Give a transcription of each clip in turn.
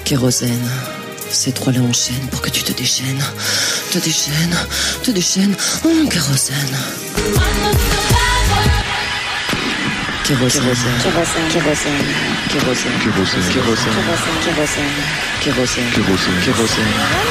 Kérosène. Ces trois-là enchaînent pour que tu te déchaînes. Te déchaînes, te déchaînes. Oh, kérosène. Kérosène. Kérosène. Kérosène. Kérosène. Kérosène. Kérosène. Kérosène. Kérosène. Kérosène.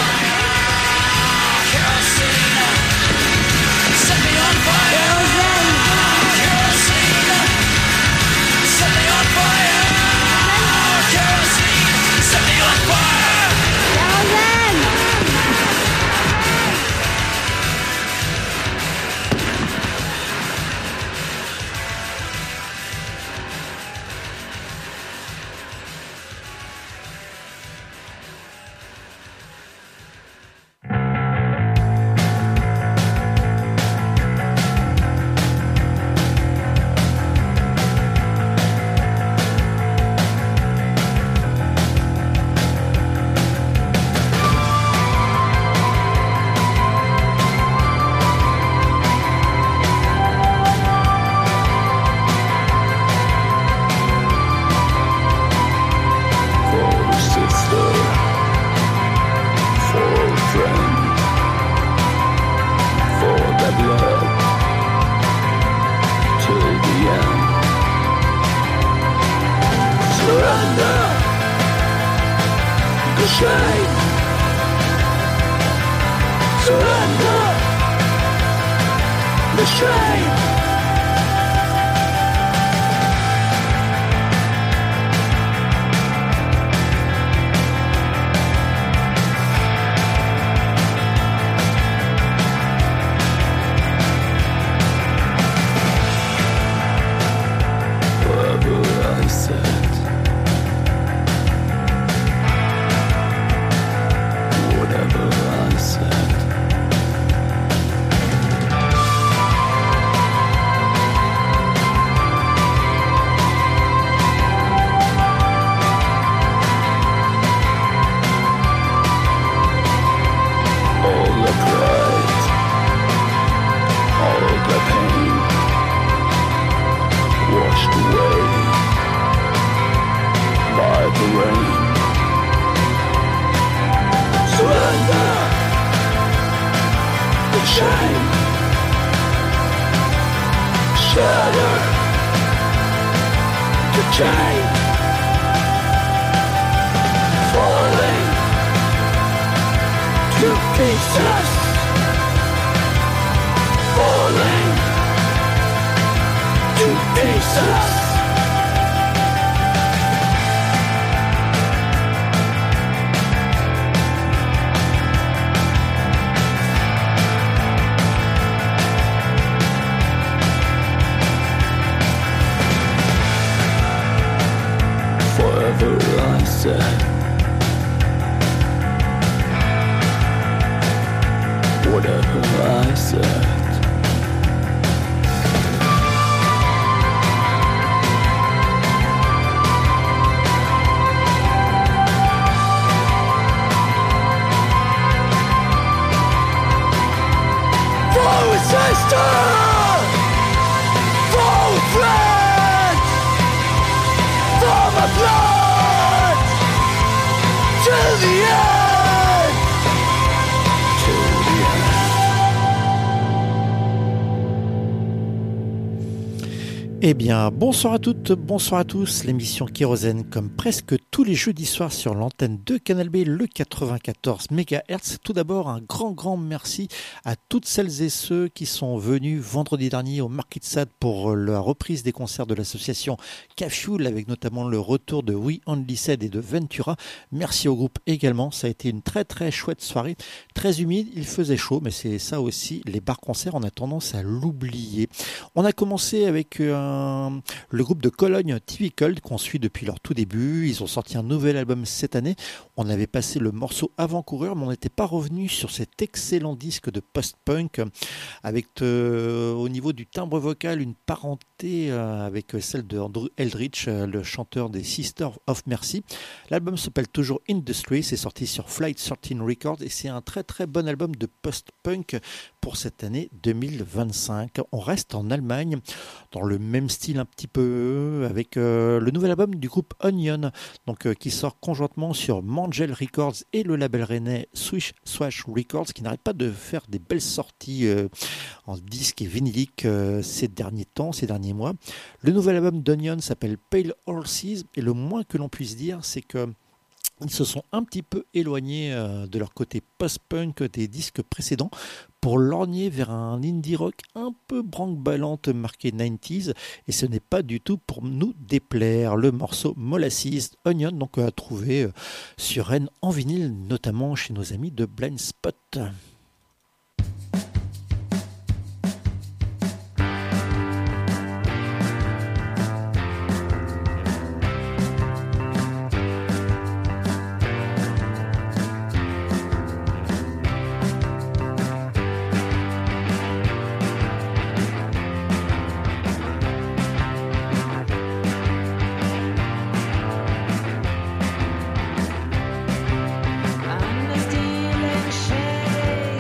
Eh bien, bonsoir à toutes, bonsoir à tous. L'émission Kérosène, comme presque tous les jeudis soirs sur l'antenne de Canal B, le 94 MHz. Tout d'abord, un grand merci à toutes celles et ceux qui sont venus vendredi dernier au Market Sad pour la reprise des concerts de l'association Cafioul, avec notamment le retour de We Only Said et de Ventura. Merci au groupe également. Ça a été une très chouette soirée, très humide. Il faisait chaud, mais c'est ça aussi. Les bars-concerts, on a tendance à l'oublier. On a commencé avec le groupe de Cologne Typical qu'on suit depuis leur tout début. Ils ont sorti un nouvel album cette année. On avait passé le morceau Avant-coureur, mais on n'était pas revenu sur cet excellent disque de post-punk avec au niveau du timbre vocal une parenté avec celle de Andrew Eldritch, le chanteur des Sisters of Mercy. L'album s'appelle toujours Industry, c'est sorti sur Flight 13 Records et c'est un très bon album de post-punk pour cette année 2025. On reste en Allemagne dans le même style un petit peu avec le nouvel album du groupe Onion, donc qui sort conjointement sur Mangel Records et le label rennais Swish Swash Records, qui n'arrête pas de faire des belles sorties en disque et vinylique ces derniers temps, ces derniers mois. Le nouvel album d'Onion s'appelle Pale Horses et le moins que l'on puisse dire, c'est que ils se sont un petit peu éloignés de leur côté post-punk des disques précédents pour lorgner vers un indie rock un peu branque-ballante marqué 90s, et ce n'est pas du tout pour nous déplaire. Le morceau Molasses Onion, donc à trouver sur Rennes en vinyle, notamment chez nos amis de Blind Spot. I'm the stealing shade.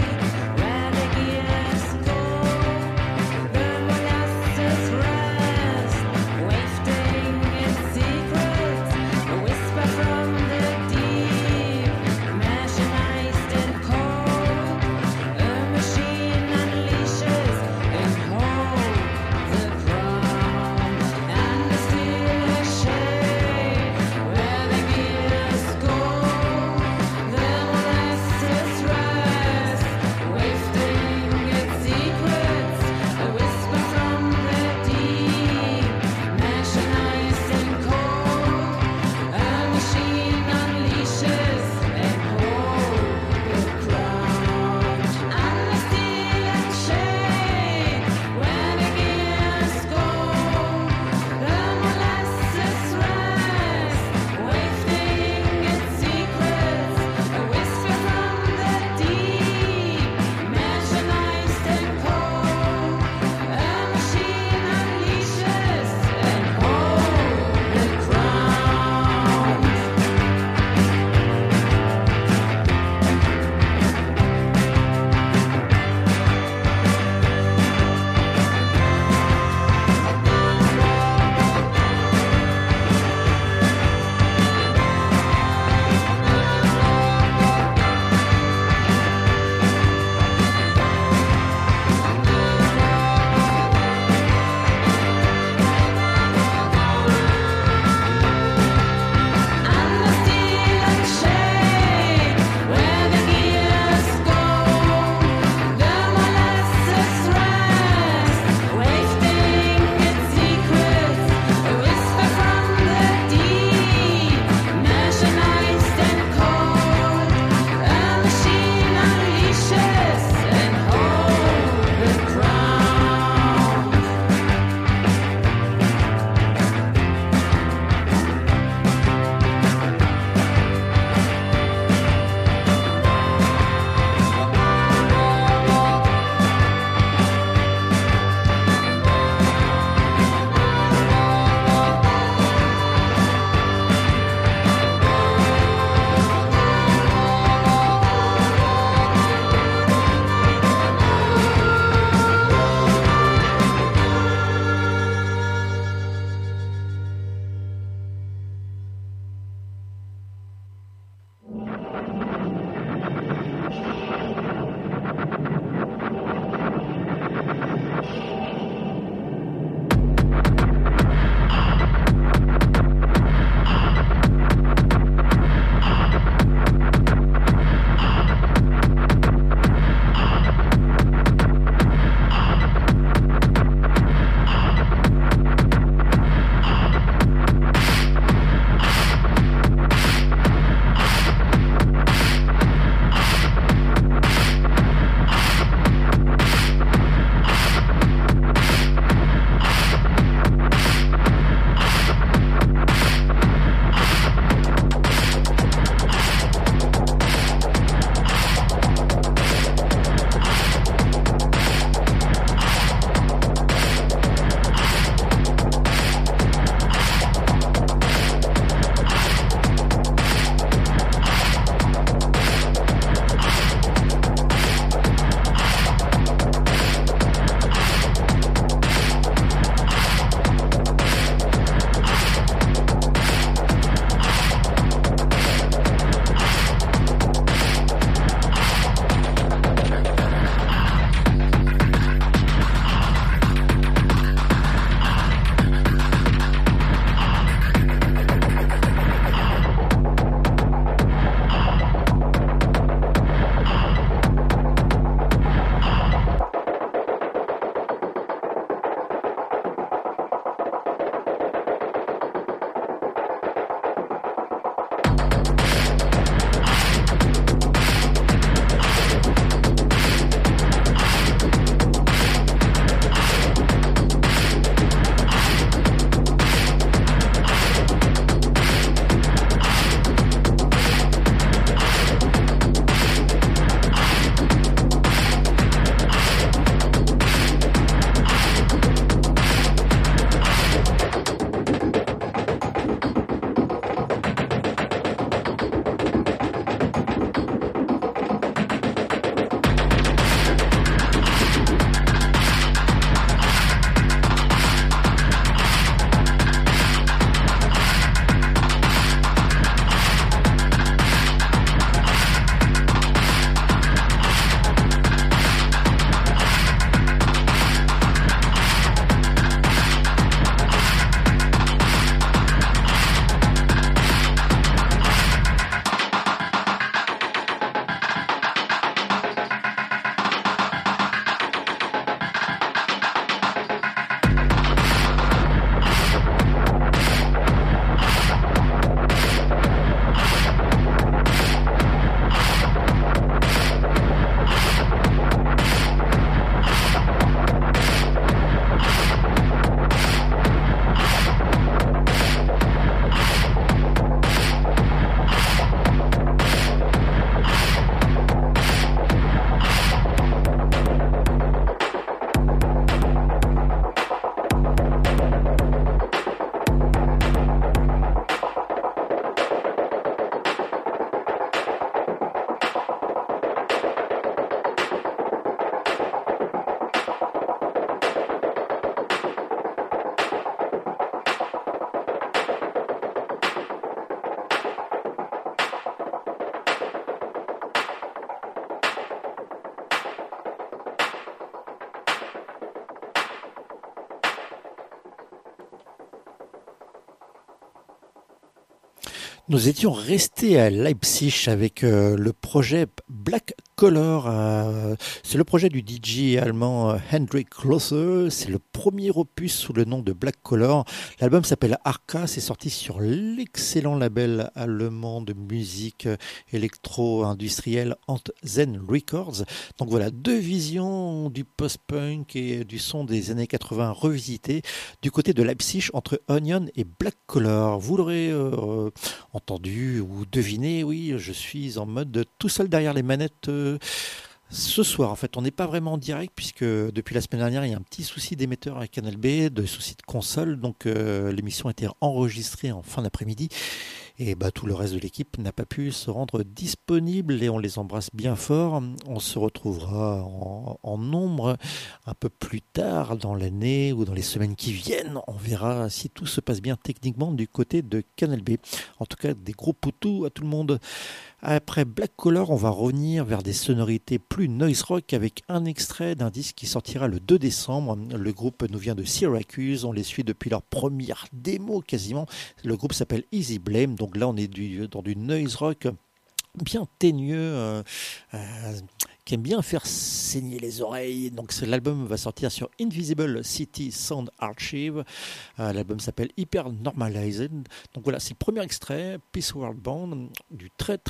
Nous étions restés à Leipzig avec le projet Black Color. C'est le projet du DJ allemand Hendrik Klose. C'est le premier opus sous le nom de Black Color. L'album s'appelle Arca. C'est sorti sur l'excellent label allemand de musique électro-industrielle Zen Records. Donc voilà, deux visions du post-punk et du son des années 80 revisité du côté de Leipzig entre Onion et Black Color. Vous l'aurez entendu ou deviné, oui, je suis en mode tout seul derrière les manettes ce soir. En fait, on n'est pas vraiment en direct puisque depuis la semaine dernière, il y a un petit souci d'émetteur avec Canal B, de souci de console, donc l'émission a été enregistrée en fin d'après-midi. Et tout le reste de l'équipe n'a pas pu se rendre disponible et on les embrasse bien fort. On se retrouvera en nombre un peu plus tard dans l'année ou dans les semaines qui viennent. On verra si tout se passe bien techniquement du côté de Canal B. En tout cas, des gros poutous à tout le monde. Après Black Color, on va revenir vers des sonorités plus noise rock avec un extrait d'un disque qui sortira le 2 décembre. Le groupe nous vient de Syracuse, on les suit depuis leur première démo quasiment. Le groupe s'appelle Easy Blame, donc là on est dans du noise rock bien teigneux, qui aime bien faire saigner les oreilles. Donc l'album va sortir sur Invisible City Sound Archive. L'album s'appelle Hyper Normalized. Donc voilà, c'est le premier extrait, Peace World Band, du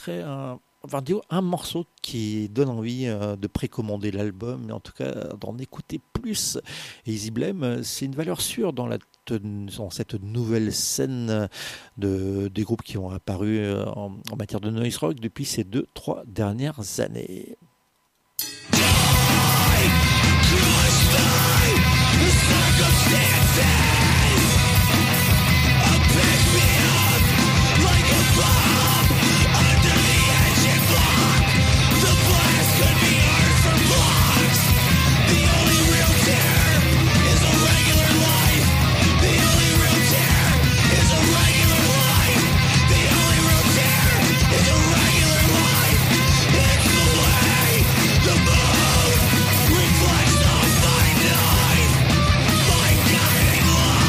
un morceau qui donne envie de précommander l'album, mais en tout cas d'en écouter plus. Et Easy Blame, c'est une valeur sûre dans cette nouvelle scène des groupes qui ont apparu en matière de noise rock depuis ces 2-3 dernières années. Reflects the fine knife. My guiding light.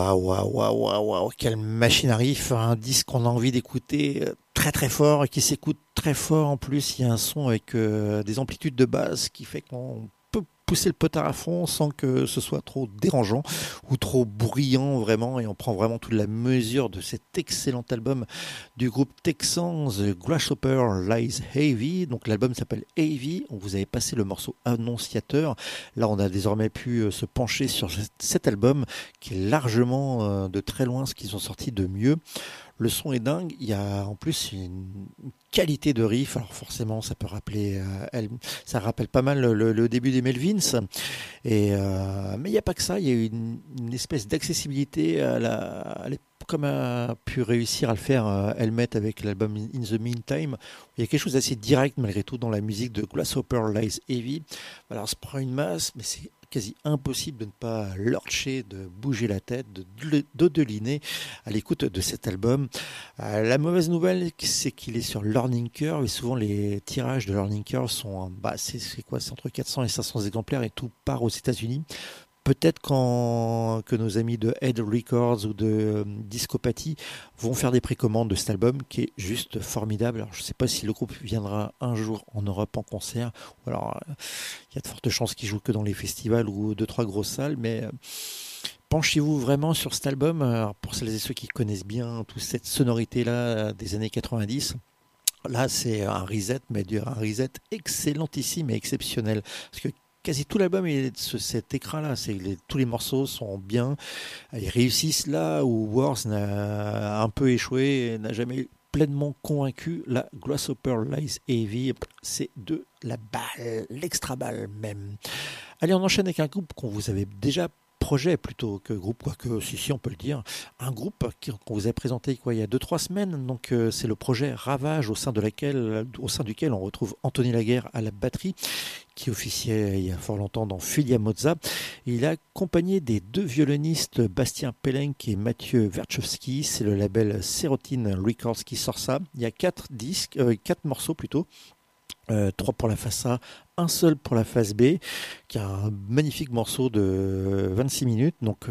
Waouh, waouh, waouh, waouh, waouh, quelle machine à riff, un disque qu'on a envie d'écouter très très fort et qui s'écoute très fort en plus. Il y a un son avec des amplitudes de basse qui fait qu'on peut pousser le potard à fond sans que ce soit trop dérangeant ou trop bruyant vraiment, et on prend vraiment toute la mesure de cet excellent album du groupe texan The Grasshopper Lies Heavy. Donc l'album s'appelle Heavy, on vous avait passé le morceau Annonciateur. Là on a désormais pu se pencher sur cet album qui est largement de très loin ce qu'ils ont sorti de mieux. Le son est dingue, il y a en plus une qualité de riff, alors forcément ça peut rappeler, ça rappelle pas mal le début des Melvins, mais il n'y a pas que ça, il y a une espèce d'accessibilité comme a pu réussir à le faire Helmet avec l'album In the Meantime. Il y a quelque chose d'assez direct malgré tout dans la musique de Grasshopper Lies Heavy. Alors ça prend une masse, mais c'est quasi impossible de ne pas lurcher, de bouger la tête, de dodeliner à l'écoute de cet album. La mauvaise nouvelle, c'est qu'il est sur Learning Curve, et souvent les tirages de Learning Curve sont, c'est quoi, c'est entre 400 et 500 exemplaires, et tout part aux États-Unis. Peut-être que nos amis de Head Records ou de Discopathie vont faire des précommandes de cet album qui est juste formidable. Alors, je ne sais pas si le groupe viendra un jour en Europe en concert, ou alors il y a de fortes chances qu'ils jouent que dans les festivals ou 2-3 grosses salles, mais penchez-vous vraiment sur cet album. Alors, pour celles et ceux qui connaissent bien toute cette sonorité-là des années 90, là c'est un reset, mais un reset excellentissime et exceptionnel. Parce que quasi tout l'album est cet écran-là. Tous les morceaux sont bien. Ils réussissent là où Wars a un peu échoué et n'a jamais pleinement convaincu. La Grasshopper Lies Heavy, c'est de la balle, l'extra balle même. Allez, on enchaîne avec un groupe qu'on vous avait déjà projet plutôt que groupe, quoique si on peut le dire, un groupe qu'on vous a présenté il y a 2-3 semaines. Donc c'est le projet Ravage, au sein duquel on retrouve Anthony Laguerre à la batterie, qui officiait il y a fort longtemps dans Filia Mozza. Il est accompagné des 2 violonistes, Bastien Pelenc et Mathieu Verchowski. C'est le label Serotine Records qui sort ça. Il y a 4 morceaux plutôt. 3 pour la face A, un seul pour la face B, qui a un magnifique morceau de 26 minutes. Donc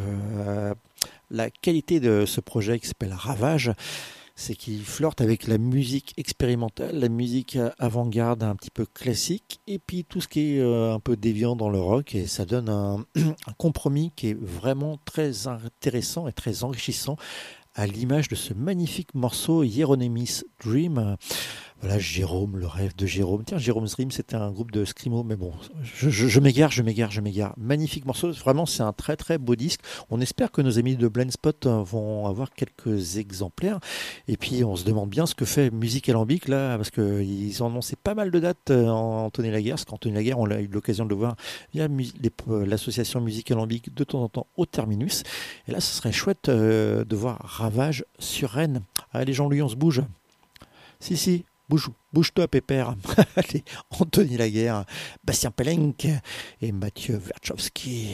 la qualité de ce projet qui s'appelle Ravage, c'est qu'il flirte avec la musique expérimentale, la musique avant-garde un petit peu classique, et puis tout ce qui est un peu déviant dans le rock, et ça donne un compromis qui est vraiment très intéressant et très enrichissant, à l'image de ce magnifique morceau Hieronymus Dream. Voilà, Jérôme, le rêve de Jérôme. Tiens, Jérôme's Dream, c'était un groupe de Scrimo, mais bon, je m'égare. Magnifique morceau, vraiment, c'est un très très beau disque. On espère que nos amis de Blind Spot vont avoir quelques exemplaires. Et puis, on se demande bien ce que fait Musique Alambic, là, parce qu'ils ont annoncé pas mal de dates en Anthony Laguerre, parce qu'Anthony Laguerre, on a eu l'occasion de le voir via l'association Musique Alambic de temps en temps au Terminus. Et là, ce serait chouette de voir Ravage sur Rennes. Allez, Jean-Louis, on se bouge. Si. Bouge-toi, pépère. Allez, Anthony Laguerre, Bastien Pelenc et Mathieu Verchowski.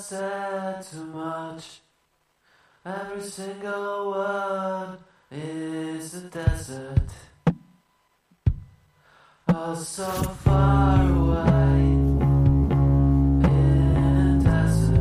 said too much. Every single word is a desert. Oh, so far away in a desert.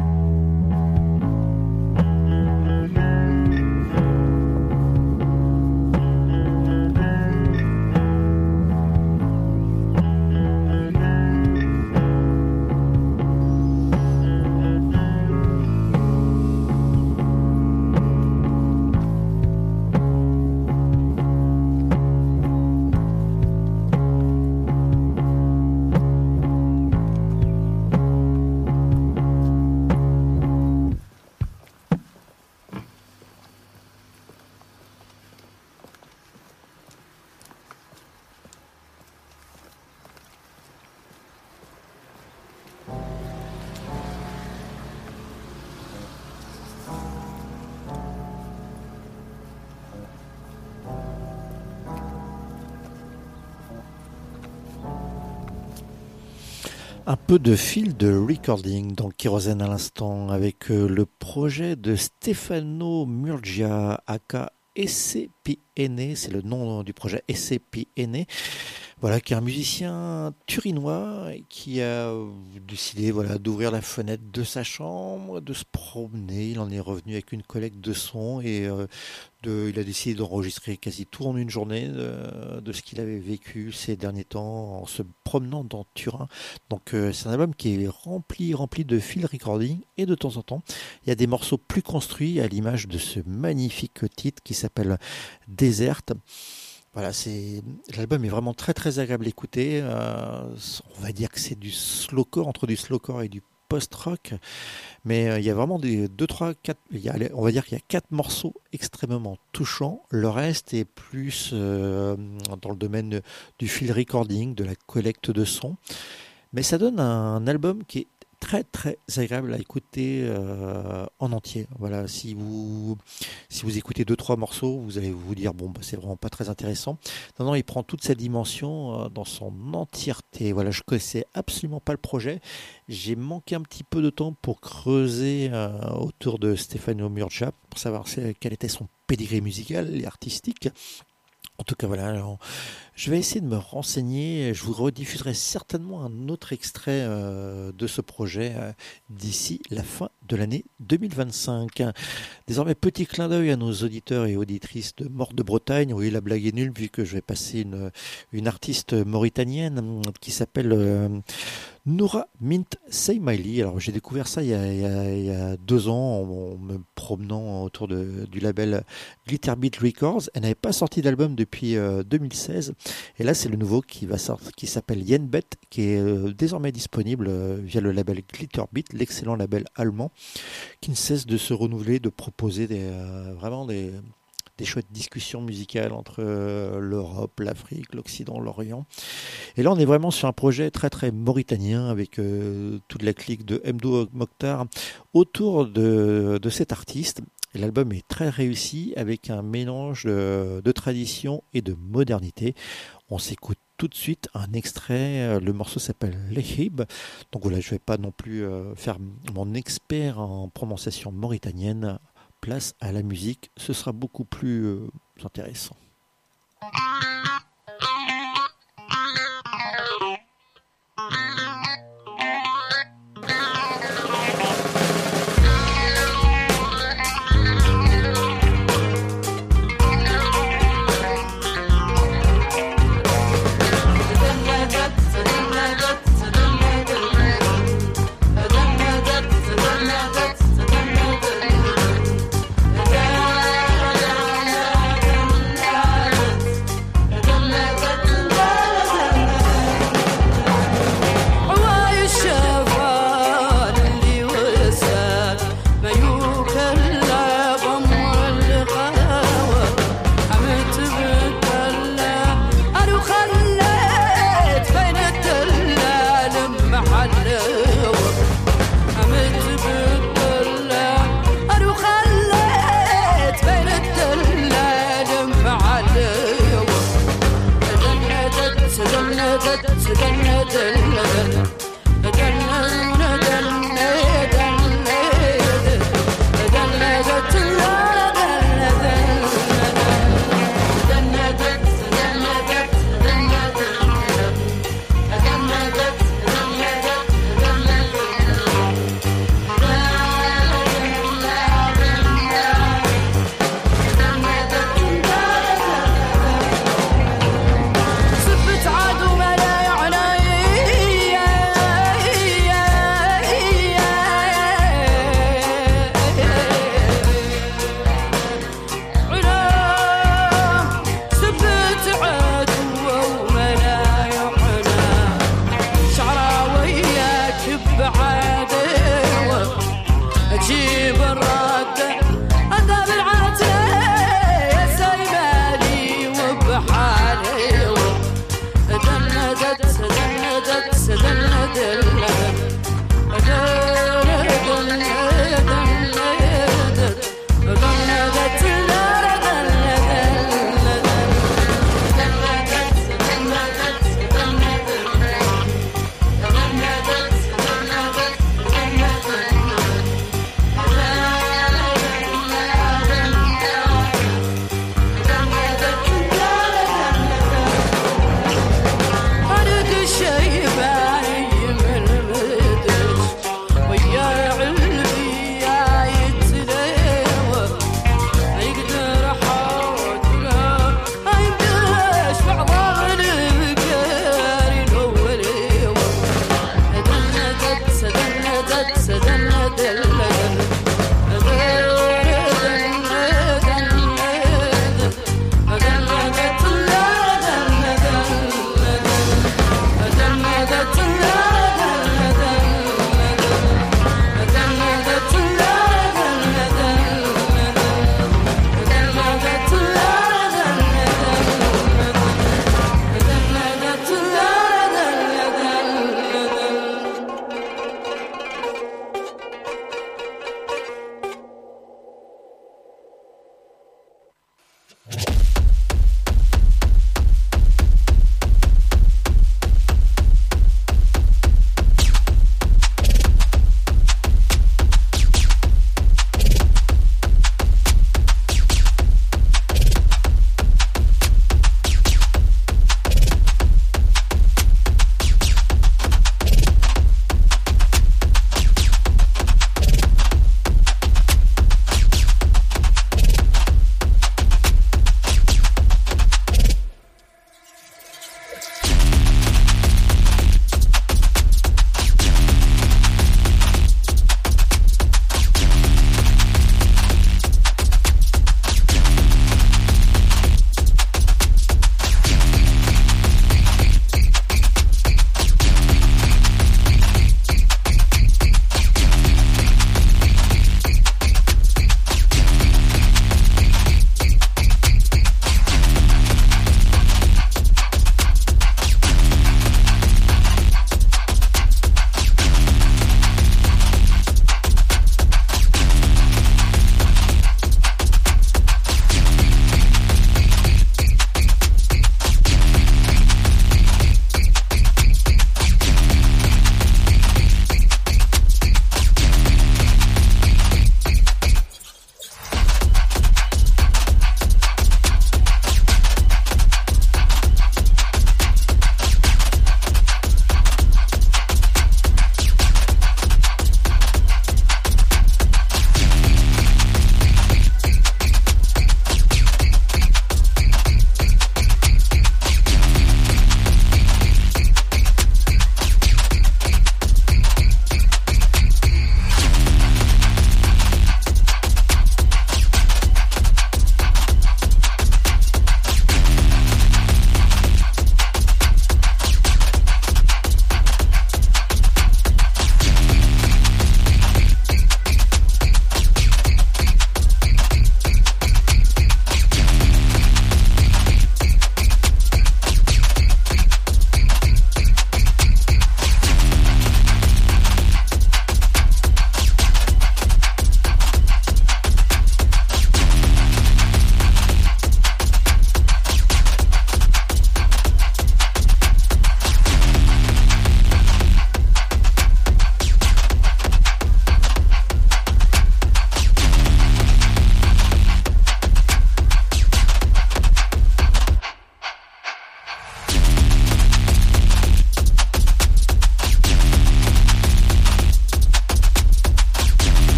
Un peu de fil de recording dans Kérosène à l'instant avec le projet de Stefano Murgia aka SCPN, c'est le nom du projet SCPN. Voilà, qui est un musicien turinois qui a décidé d'ouvrir la fenêtre de sa chambre, de se promener. Il en est revenu avec une collecte de sons et il a décidé d'enregistrer quasi tout en une journée de ce qu'il avait vécu ces derniers temps en se promenant dans Turin. Donc c'est un album qui est rempli de field recording et de temps en temps il y a des morceaux plus construits à l'image de ce magnifique titre qui s'appelle Desert. Voilà, l'album est vraiment très très agréable à écouter. On va dire que c'est du slowcore, entre du slowcore et du post-rock. Mais il y a vraiment on va dire qu'il y a 4 morceaux extrêmement touchants. Le reste est plus dans le domaine du field recording, de la collecte de sons. Mais ça donne un album qui est très très agréable à écouter en entier. Voilà, si vous écoutez 2-3 morceaux, vous allez vous dire c'est vraiment pas très intéressant. Non, il prend toute sa dimension dans son entièreté. Voilà, je connaissais absolument pas le projet. J'ai manqué un petit peu de temps pour creuser autour de Stefano Murgia pour savoir quel était son pédigré musical et artistique. En tout cas, voilà, alors, je vais essayer de me renseigner. Je vous rediffuserai certainement un autre extrait de ce projet d'ici la fin de l'année 2025. Désormais, petit clin d'œil à nos auditeurs et auditrices de Mort de Bretagne. Oui, la blague est nulle vu que je vais passer une artiste mauritanienne qui s'appelle Noura Mint Seymaili. Alors j'ai découvert ça il y a 2 ans en me promenant autour du label Glitterbeat Records. Elle n'avait pas sorti d'album depuis 2016 et là c'est le nouveau qui s'appelle Yenbet, qui est désormais disponible via le label Glitterbeat, l'excellent label allemand qui ne cesse de se renouveler, de proposer des chouettes discussions musicales entre l'Europe, l'Afrique, l'Occident, l'Orient. Et là, on est vraiment sur un projet très très mauritanien avec toute la clique de Mdo Mokhtar autour de cet artiste. Et l'album est très réussi avec un mélange de tradition et de modernité. On s'écoute tout de suite un extrait. Le morceau s'appelle Lehib. Donc voilà, je ne vais pas non plus faire mon expert en prononciation mauritanienne. Place à la musique, ce sera beaucoup plus intéressant. Yeah.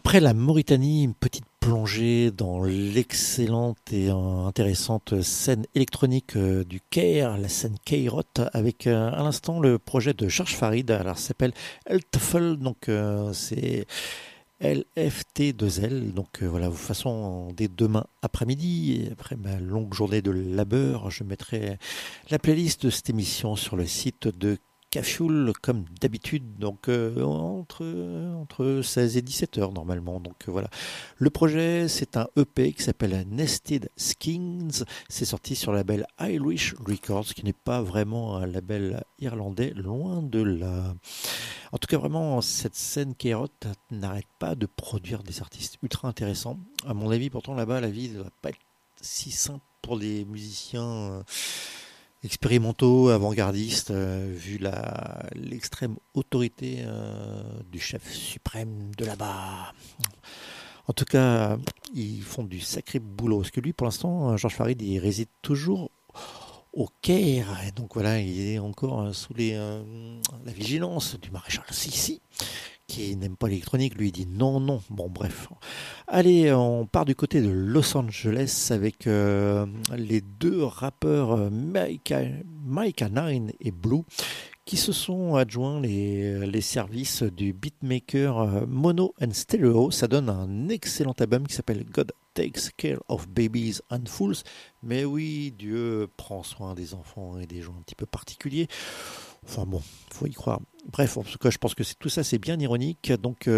Après la Mauritanie, une petite plongée dans l'excellente et intéressante scène électronique du Caire, la scène Cairot, avec à l'instant le projet de Georges Farid. Alors ça s'appelle Eltfel, donc c'est LFT2L. Donc voilà, de toute façon, dès demain après-midi, après ma longue journée de labeur, je mettrai la playlist de cette émission sur le site de Cafioul comme d'habitude, donc entre 16 et 17 heures normalement. Donc voilà, le projet c'est un EP qui s'appelle Nested Skins, c'est sorti sur le label Irish Records, qui n'est pas vraiment un label irlandais, loin de là. En tout cas vraiment, cette scène Cairot n'arrête pas de produire des artistes ultra intéressants. À mon avis, pourtant là-bas la vie ne va pas être si simple pour les musiciens expérimentaux, avant-gardistes, vu l'extrême autorité du chef suprême de là-bas. En tout cas, ils font du sacré boulot. Parce que lui, pour l'instant, Georges Farid, il réside toujours au Caire. Et donc voilà, il est encore sous la vigilance du maréchal Sissi, qui n'aime pas l'électronique. Lui, il dit non, non. Bon, bref. Allez, on part du côté de Los Angeles avec les deux rappeurs Micah 9 et Blue, qui se sont adjoints les services du beatmaker Mono and Stereo. Ça donne un excellent album qui s'appelle God Takes Care of Babies and Fools. Mais oui, Dieu prend soin des enfants et des gens un petit peu particuliers. Enfin bon, faut y croire. Bref, en tout cas, je pense que tout ça, c'est bien ironique. Donc,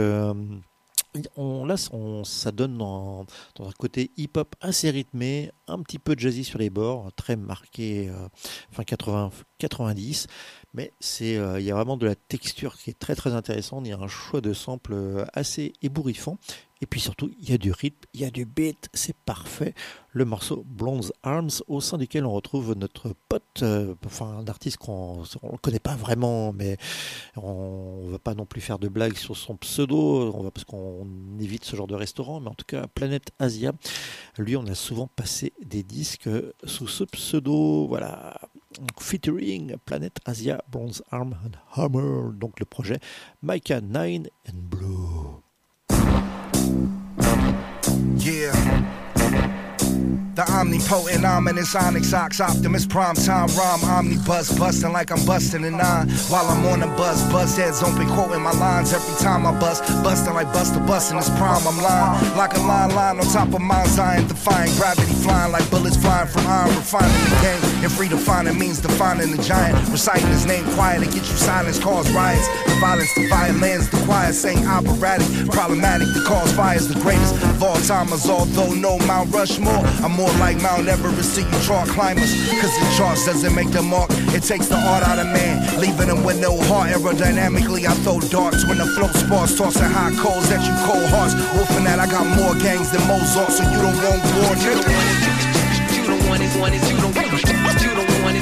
ça donne dans un côté hip-hop assez rythmé, un petit peu jazzy sur les bords, très marqué fin 80-90. Mais il y a vraiment de la texture qui est très très intéressante. Il y a un choix de samples assez ébouriffant. Et puis surtout, il y a du rythme, il y a du beat, c'est parfait. Le morceau Blonde Arms, au sein duquel on retrouve notre pote, un artiste qu'on ne connaît pas vraiment, mais on ne va pas non plus faire de blagues sur son pseudo, parce qu'on évite ce genre de restaurant. Mais en tout cas, Planète Asia, lui, on a souvent passé des disques sous ce pseudo, voilà. Featuring Planète Asia, Bronze Arm and Hammer, donc le projet Micah 9 and Blue. Yeah. The omnipotent, ominous Onyx Ox Optimus Prime Time Rhyme Omnibus busting like I'm busting a nine. While I'm on the bus heads don't be quoting my lines every time I busting like Buster busting his prime. I'm lying like a line on top of Mount Zion, defying gravity, flying like bullets flying from iron, refining the game. And free defining means defining the giant, reciting his name quiet to get you silence, cause riots, the violence, the violence, the quiet, saying operatic, problematic, the cause fires, the greatest of all timers. Although no Mount Rushmore, I'm more like Mount Everest to you chalk climbers. Cause the charts doesn't make the mark, it takes the art out of man, leaving them with no heart. Aerodynamically I throw darts when the float sparks, tossing hot coals at you cold hearts. Wolfing that I got more gangs than Mozart, so you don't want war, nigga. You don't want it, you don't want it, you don't want it.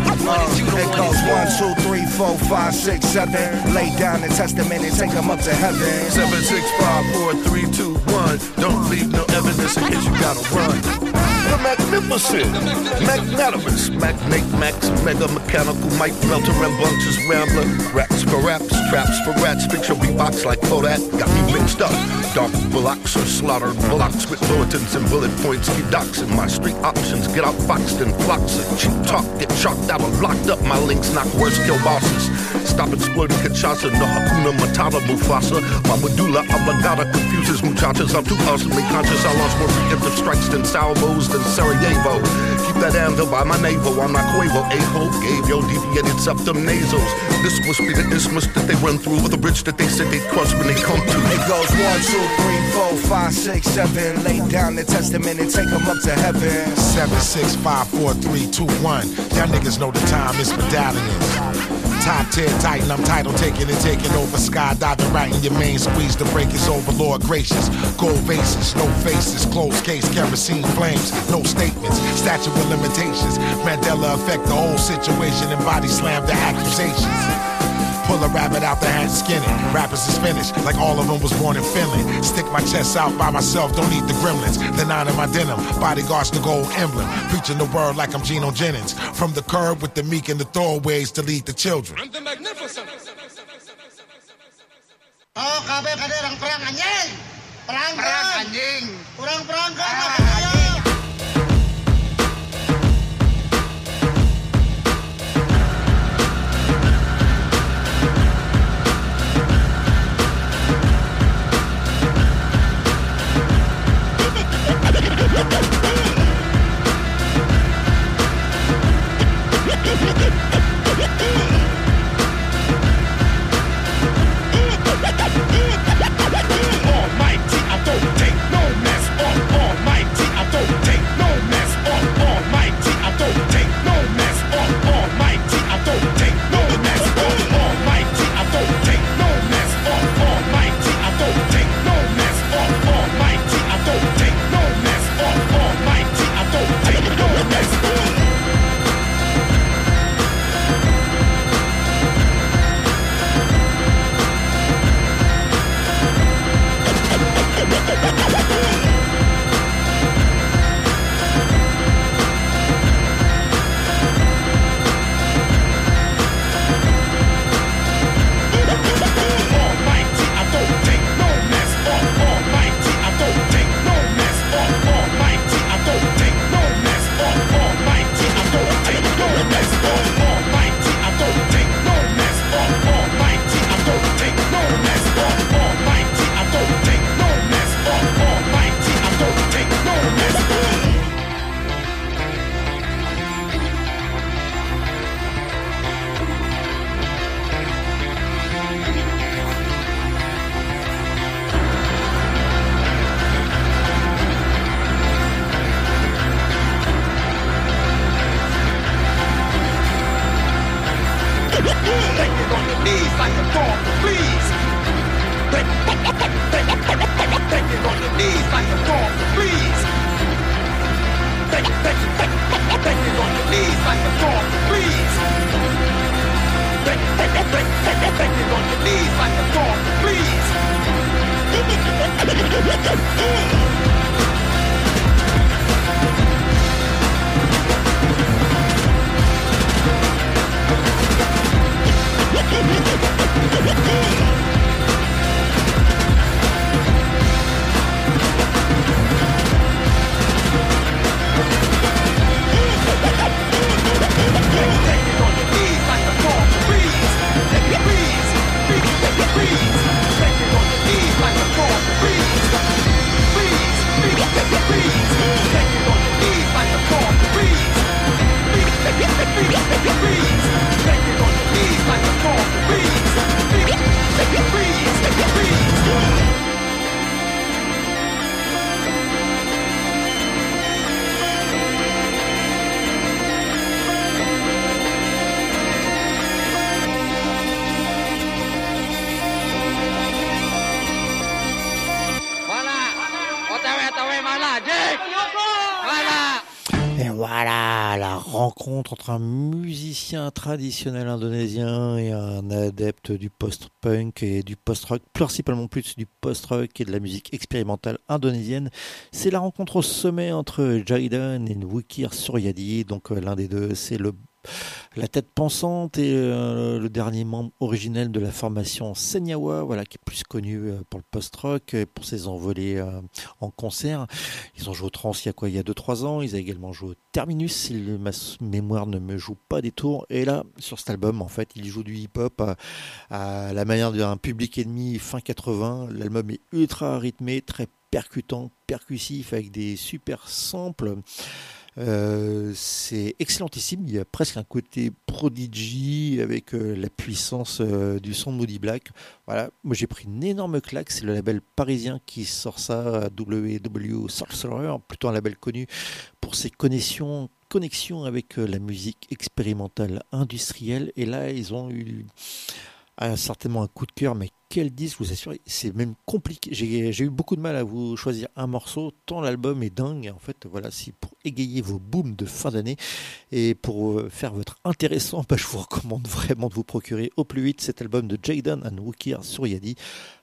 It goes 1, 2, 3, 4, 5, 6, 7. Lay down the testament and take them up to heaven. 7, 6, 5, 4, 3, 2, 1. Don't leave no evidence in case you gotta run. The magnificent, magnanimous, magnate max, mega mechanical, Mike Melter and bunches rambler. Raps for raps, traps for rats, fix your beatbox like Kodak. Got me mixed up. Dark bullocks or slaughtered bullocks with bulletins and bullet points. Keep doxing my street options. Get out foxed and flocks of cheap talk. Get chalked out or locked up. My links knock worse, kill bosses. Stop exploiting Kinshasa, no Hakuna Matata Mufasa. My medulla oblongata confuses muchachas. I'm too awesomely conscious. I lost more preemptive strikes than salvos than Sarajevo. Keep that anvil by my navel. I'm not Quavo, a-hole. Gave yo deviated septum nasals. This must be the isthmus that they run through, or the bridge that they said they'd cross when they come to. It goes 1, 2, 3, 4, 5, 6, 7. Lay down the testament and take them up to heaven. 7, 6, 5, 4, 3, 2, 1. Y'all niggas know the time, it's medallions. Top 10 Titan, I'm title taking and taking over. Skydiving right in your main squeeze, the break is over, Lord gracious. Gold vases, no faces, closed case, kerosene flames, no statements, statute of limitations. Mandela effect the whole situation and body slam the accusations. Pull a rabbit out the hat, skin it. Rappers is finished, like all of them was born in Finland. Stick my chest out by myself, don't eat the gremlins. The 9 in my denim, bodyguards the gold emblem. Preaching the word like I'm Geno Jennings. From the curb with the meek and the throwaways to lead the children. I'm the magnificent. Oh, kabe kaderang perang anjing. Perang anjing. Kurang perangkat Ah, apa saya? anjing. Almighty, I don't take no mess. Almighty, I don't take no mess. Almighty, I don't take no mess. Almighty, I don't take no mess. Almighty, I don't take no mess. Almighty, I don't take no mess. Almighty, I don't take no mess. Almighty, I don't take no mess. Almighty, I don't take no mess. Almighty, I don't take no mess. Almighty, I don't take no mess. Almighty, I don't take no mess. Almighty, I don't take no mess. Almighty, I don't take no mess. Almighty, I don't take no mess. Almighty, I don't take no mess. Take it on your knees like a dog, please. Take it on your knees like a dog, please. Take it on your knees like a dog, please. Take it on your knees like a dog, please. Et voilà, la rencontre entre un musicien traditionnel indonésien et un adepte du post-punk et du post-rock, principalement plus du post-rock et de la musique expérimentale indonésienne. C'est la rencontre au sommet entre Jayden et Wukir Suryadi. Donc l'un des deux, c'est la tête pensante et le dernier membre originel de la formation Senyawa, voilà, qui est plus connu pour le post-rock et pour ses envolées en concert. Ils ont joué au Trans il y a 2-3 ans. Ils ont également joué au Terminus, si ma mémoire ne me joue pas des tours. Et là, sur cet album, en fait, ils jouent du hip-hop à la manière d'un Public Enemy fin 80. L'album est ultra rythmé, très percutant, percussif, avec des super samples. C'est excellentissime. Il y a presque un côté Prodigy avec la puissance du son de Moody Black. Voilà, moi j'ai pris une énorme claque. C'est le label parisien qui sort ça, WW Sorcerer, plutôt un label connu pour ses connexions avec la musique expérimentale industrielle. Et là, ils ont eu certainement un coup de cœur, mais quel disque, je vous assure, c'est même compliqué. J'ai eu beaucoup de mal à vous choisir un morceau, tant l'album est dingue. En fait, voilà, c'est pour égayer vos booms de fin d'année et pour faire votre intéressant, je vous recommande vraiment de vous procurer au plus vite cet album de Jayden and Wukir Suryadi,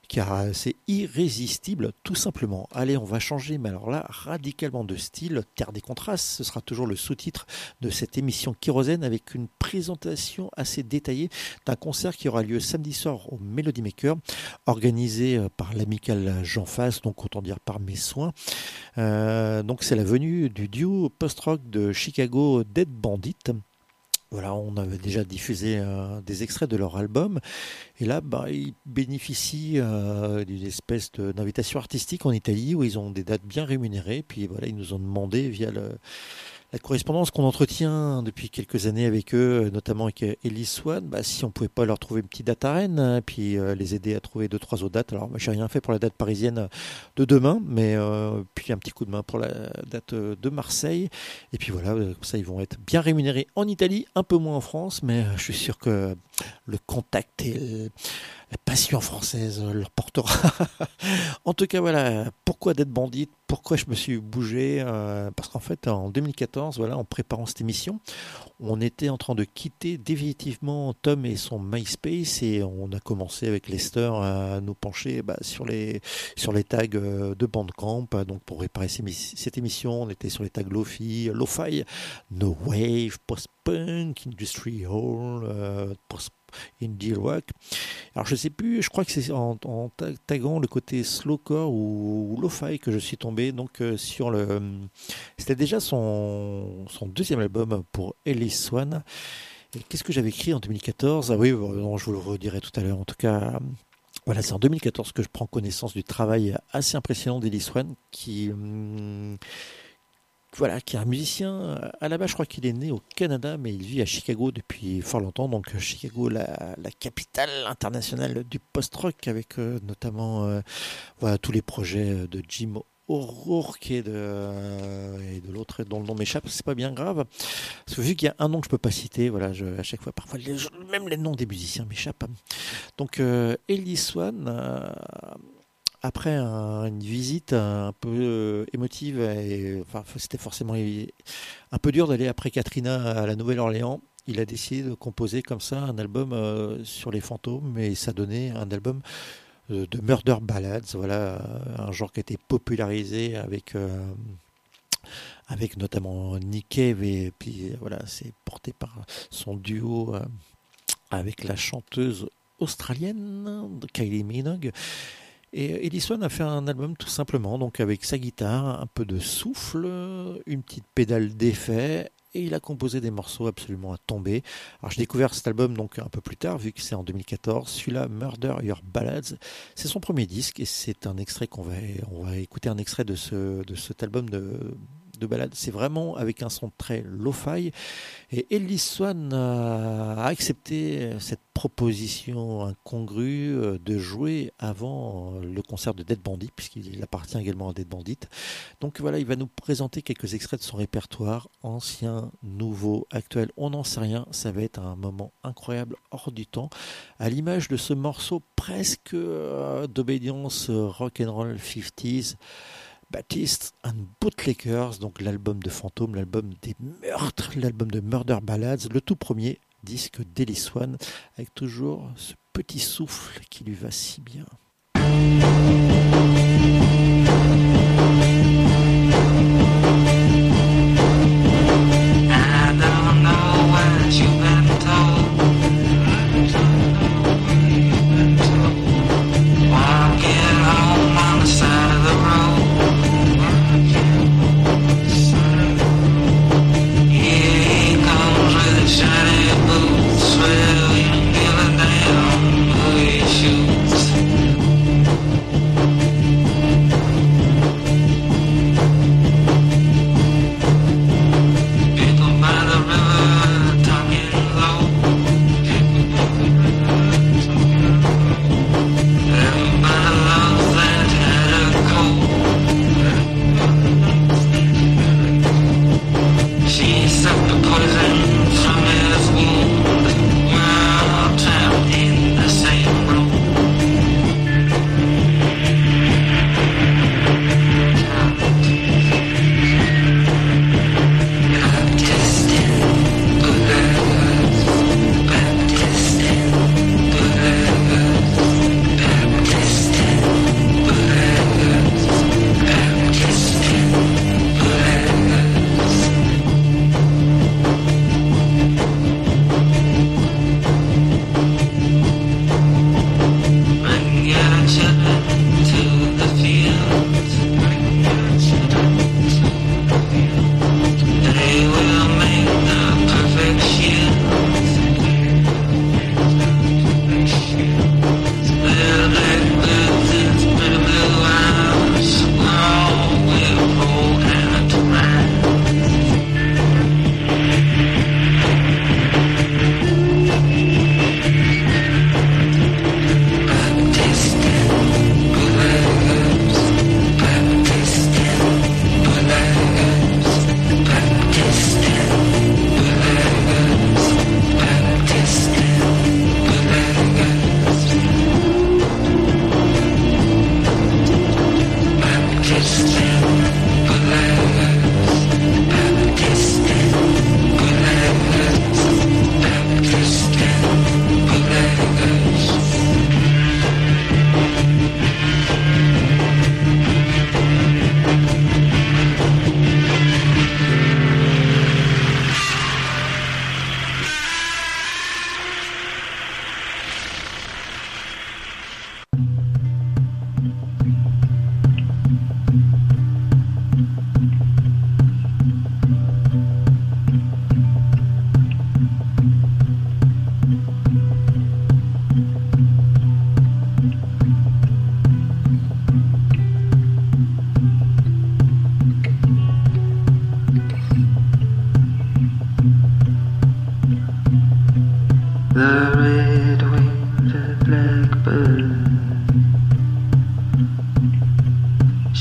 car c'est irrésistible tout simplement. Allez, on va changer, mais alors là, radicalement de style. Terre des contrastes, ce sera toujours le sous-titre de cette émission Kérosène, avec une présentation assez détaillée d'un concert qui aura lieu samedi soir au Melody Maker, organisé par l'amical Jean Fasse, donc autant dire par mes soins. Donc c'est la venue du duo post-rock de Chicago Dead Bandit. Voilà, on avait déjà diffusé des extraits de leur album, et là, ils bénéficient d'une espèce d'invitation artistique en Italie, où ils ont des dates bien rémunérées. Puis voilà, ils nous ont demandé via la correspondance qu'on entretient depuis quelques années avec eux, notamment avec Ellis Swan, si on pouvait pas leur trouver une petite date à Rennes, puis les aider à trouver 2-3 autres dates. Alors moi, j'ai rien fait pour la date parisienne de demain, mais puis un petit coup de main pour la date de Marseille. Et puis voilà, comme ça ils vont être bien rémunérés en Italie, un peu moins en France, mais je suis sûr que le contact et la passion française leur portera. En tout cas, voilà, pourquoi Dead Bandit, pourquoi je me suis bougé, parce qu'en fait, en 2014, voilà, en préparant cette émission, on était en train de quitter définitivement Tom et son MySpace, et on a commencé avec Lester à nous pencher sur les tags de Bandcamp. Donc pour réparer cette émission, on était sur les tags Lo-Fi, No Wave, Post-Punk, Industrial, Indie Rock. Alors je sais plus, je crois que c'est en taguant le côté slowcore ou lo-fi que je suis tombé donc sur c'était déjà son deuxième album pour Ellis Swan. Et qu'est-ce que j'avais écrit en 2014 ? Ah oui, non, je vous le redirai tout à l'heure. En tout cas, voilà, c'est en 2014 que je prends connaissance du travail assez impressionnant d'Ellis Swan, qui est un musicien. À la base, je crois qu'il est né au Canada, mais il vit à Chicago depuis fort longtemps. Donc Chicago, la capitale internationale du post-rock, avec notamment tous les projets de Jim O'Rourke et de l'autre dont le nom m'échappe. C'est pas bien grave, parce que vu qu'il y a un nom que je peux pas citer, voilà, à chaque fois, parfois même les noms des musiciens m'échappent. Donc Ellis Swan. Après une visite un peu émotive, c'était forcément un peu dur d'aller après Katrina à la Nouvelle-Orléans. Il a décidé de composer comme ça un album sur les fantômes, et ça donnait un album de murder ballads, voilà, un genre qui a été popularisé avec notamment Nick Cave, et puis voilà, c'est porté par son duo avec la chanteuse australienne Kylie Minogue. Et Ellis Swan a fait un album tout simplement, donc avec sa guitare, un peu de souffle, une petite pédale d'effet, et il a composé des morceaux absolument à tomber. Alors j'ai découvert cet album donc un peu plus tard, vu que c'est en 2014. Celui-là, Murder Your Ballads, c'est son premier disque, et c'est un extrait on va écouter un extrait de cet album de ballade. C'est vraiment avec un son très lo-fi, et Ellis Swan a accepté cette proposition incongrue de jouer avant le concert de Dead Bandit, puisqu'il appartient également à Dead Bandit. Donc voilà, il va nous présenter quelques extraits de son répertoire, ancien, nouveau, actuel, on n'en sait rien. Ça va être un moment incroyable, hors du temps, à l'image de ce morceau presque d'obédience rock'n'roll 50s, Baptiste and Bootlickers, donc l'album de fantômes, l'album des meurtres, l'album de Murder Ballads, le tout premier disque d'Ellis Swan, avec toujours ce petit souffle qui lui va si bien. I don't know what you've been told. Walking home on the side of the road. Shiny boots, well, you don't give a damn who he shoots.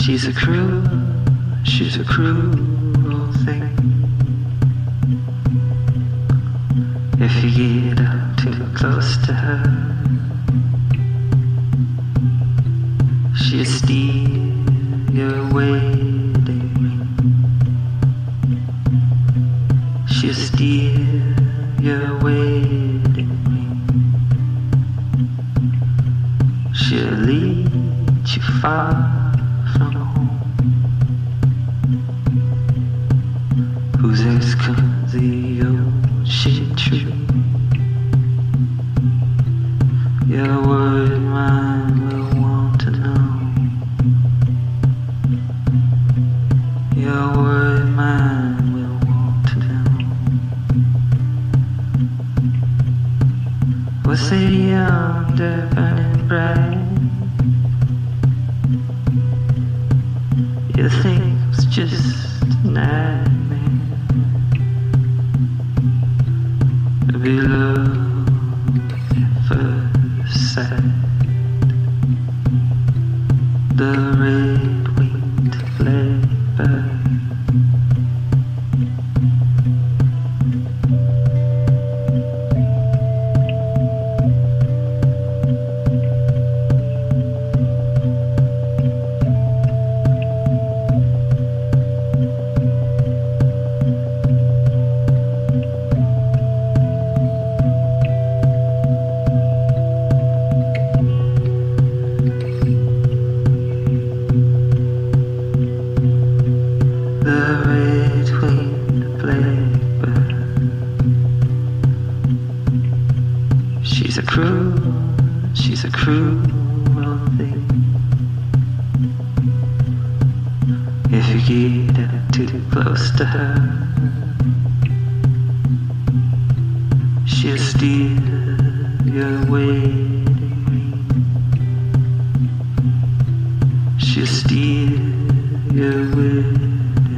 She's a cruel thing. If you get up too close to her, she'll steal your wedding ring. She'll steal your wedding ring. She'll lead you far from home. Whose ex comes the old shade tree? Your word mind will want to know. Your word mind will want to know. Was it yonder burning bright? You think it was just a nightmare? Be love at first sight. The red-winged blackbird. She's a cruel thing. If you get too close to her, she'll steal your wedding ring. She'll steal your wedding ring.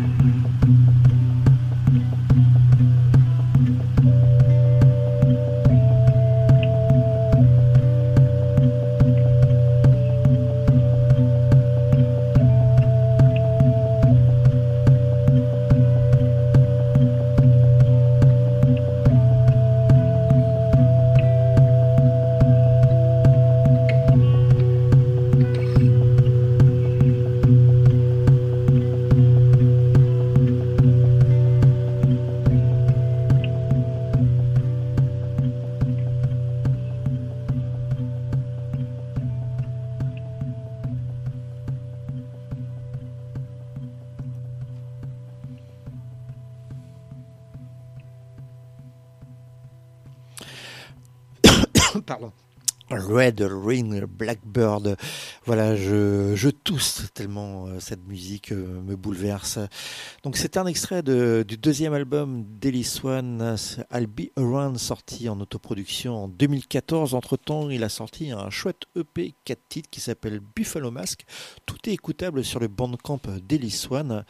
Pardon. Red Ring Blackbird. Voilà, je tousse tellement cette musique me bouleverse. Donc c'est un extrait du deuxième album d'Ellie Swan, I'll Be Around, sorti en autoproduction en 2014. Entre-temps, il a sorti un chouette EP 4 titres qui s'appelle Buffalo Mask. Tout est écoutable sur le Bandcamp d'Ellie Swan.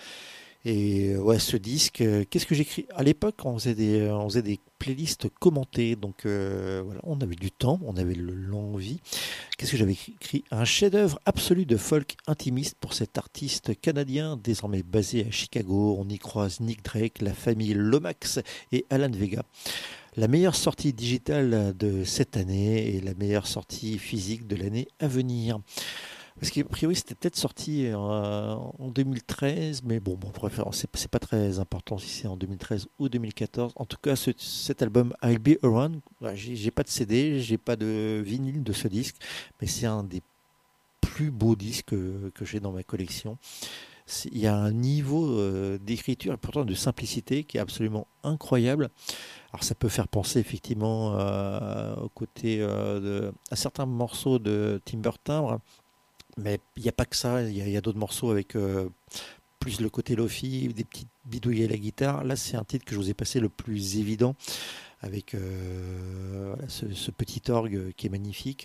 Et ouais, ce disque, qu'est-ce que j'écris à l'époque? On faisait des playlists commentées, donc voilà, on avait du temps, on avait l'envie. Qu'est-ce que j'avais écrit? Un chef-d'œuvre absolu de folk intimiste pour cet artiste canadien désormais basé à Chicago. On y croise Nick Drake, la famille Lomax et Alan Vega. La meilleure sortie digitale de cette année et la meilleure sortie physique de l'année à venir. Parce qu'a priori, c'était peut-être sorti en 2013, mais bon, c'est pas très important si c'est en 2013 ou 2014. En tout cas, cet album I'll Be Around, j'ai pas de CD, j'ai pas de vinyle de ce disque, mais c'est un des plus beaux disques que j'ai dans ma collection. Il y a un niveau d'écriture et pourtant de simplicité qui est absolument incroyable. Alors ça peut faire penser effectivement au côté à certains morceaux de Timber Timbre. Mais il n'y a pas que ça, il y a d'autres morceaux avec plus le côté lofi, des petites bidouilles à la guitare. Là, c'est un titre que je vous ai passé le plus évident, avec voilà, ce petit orgue qui est magnifique.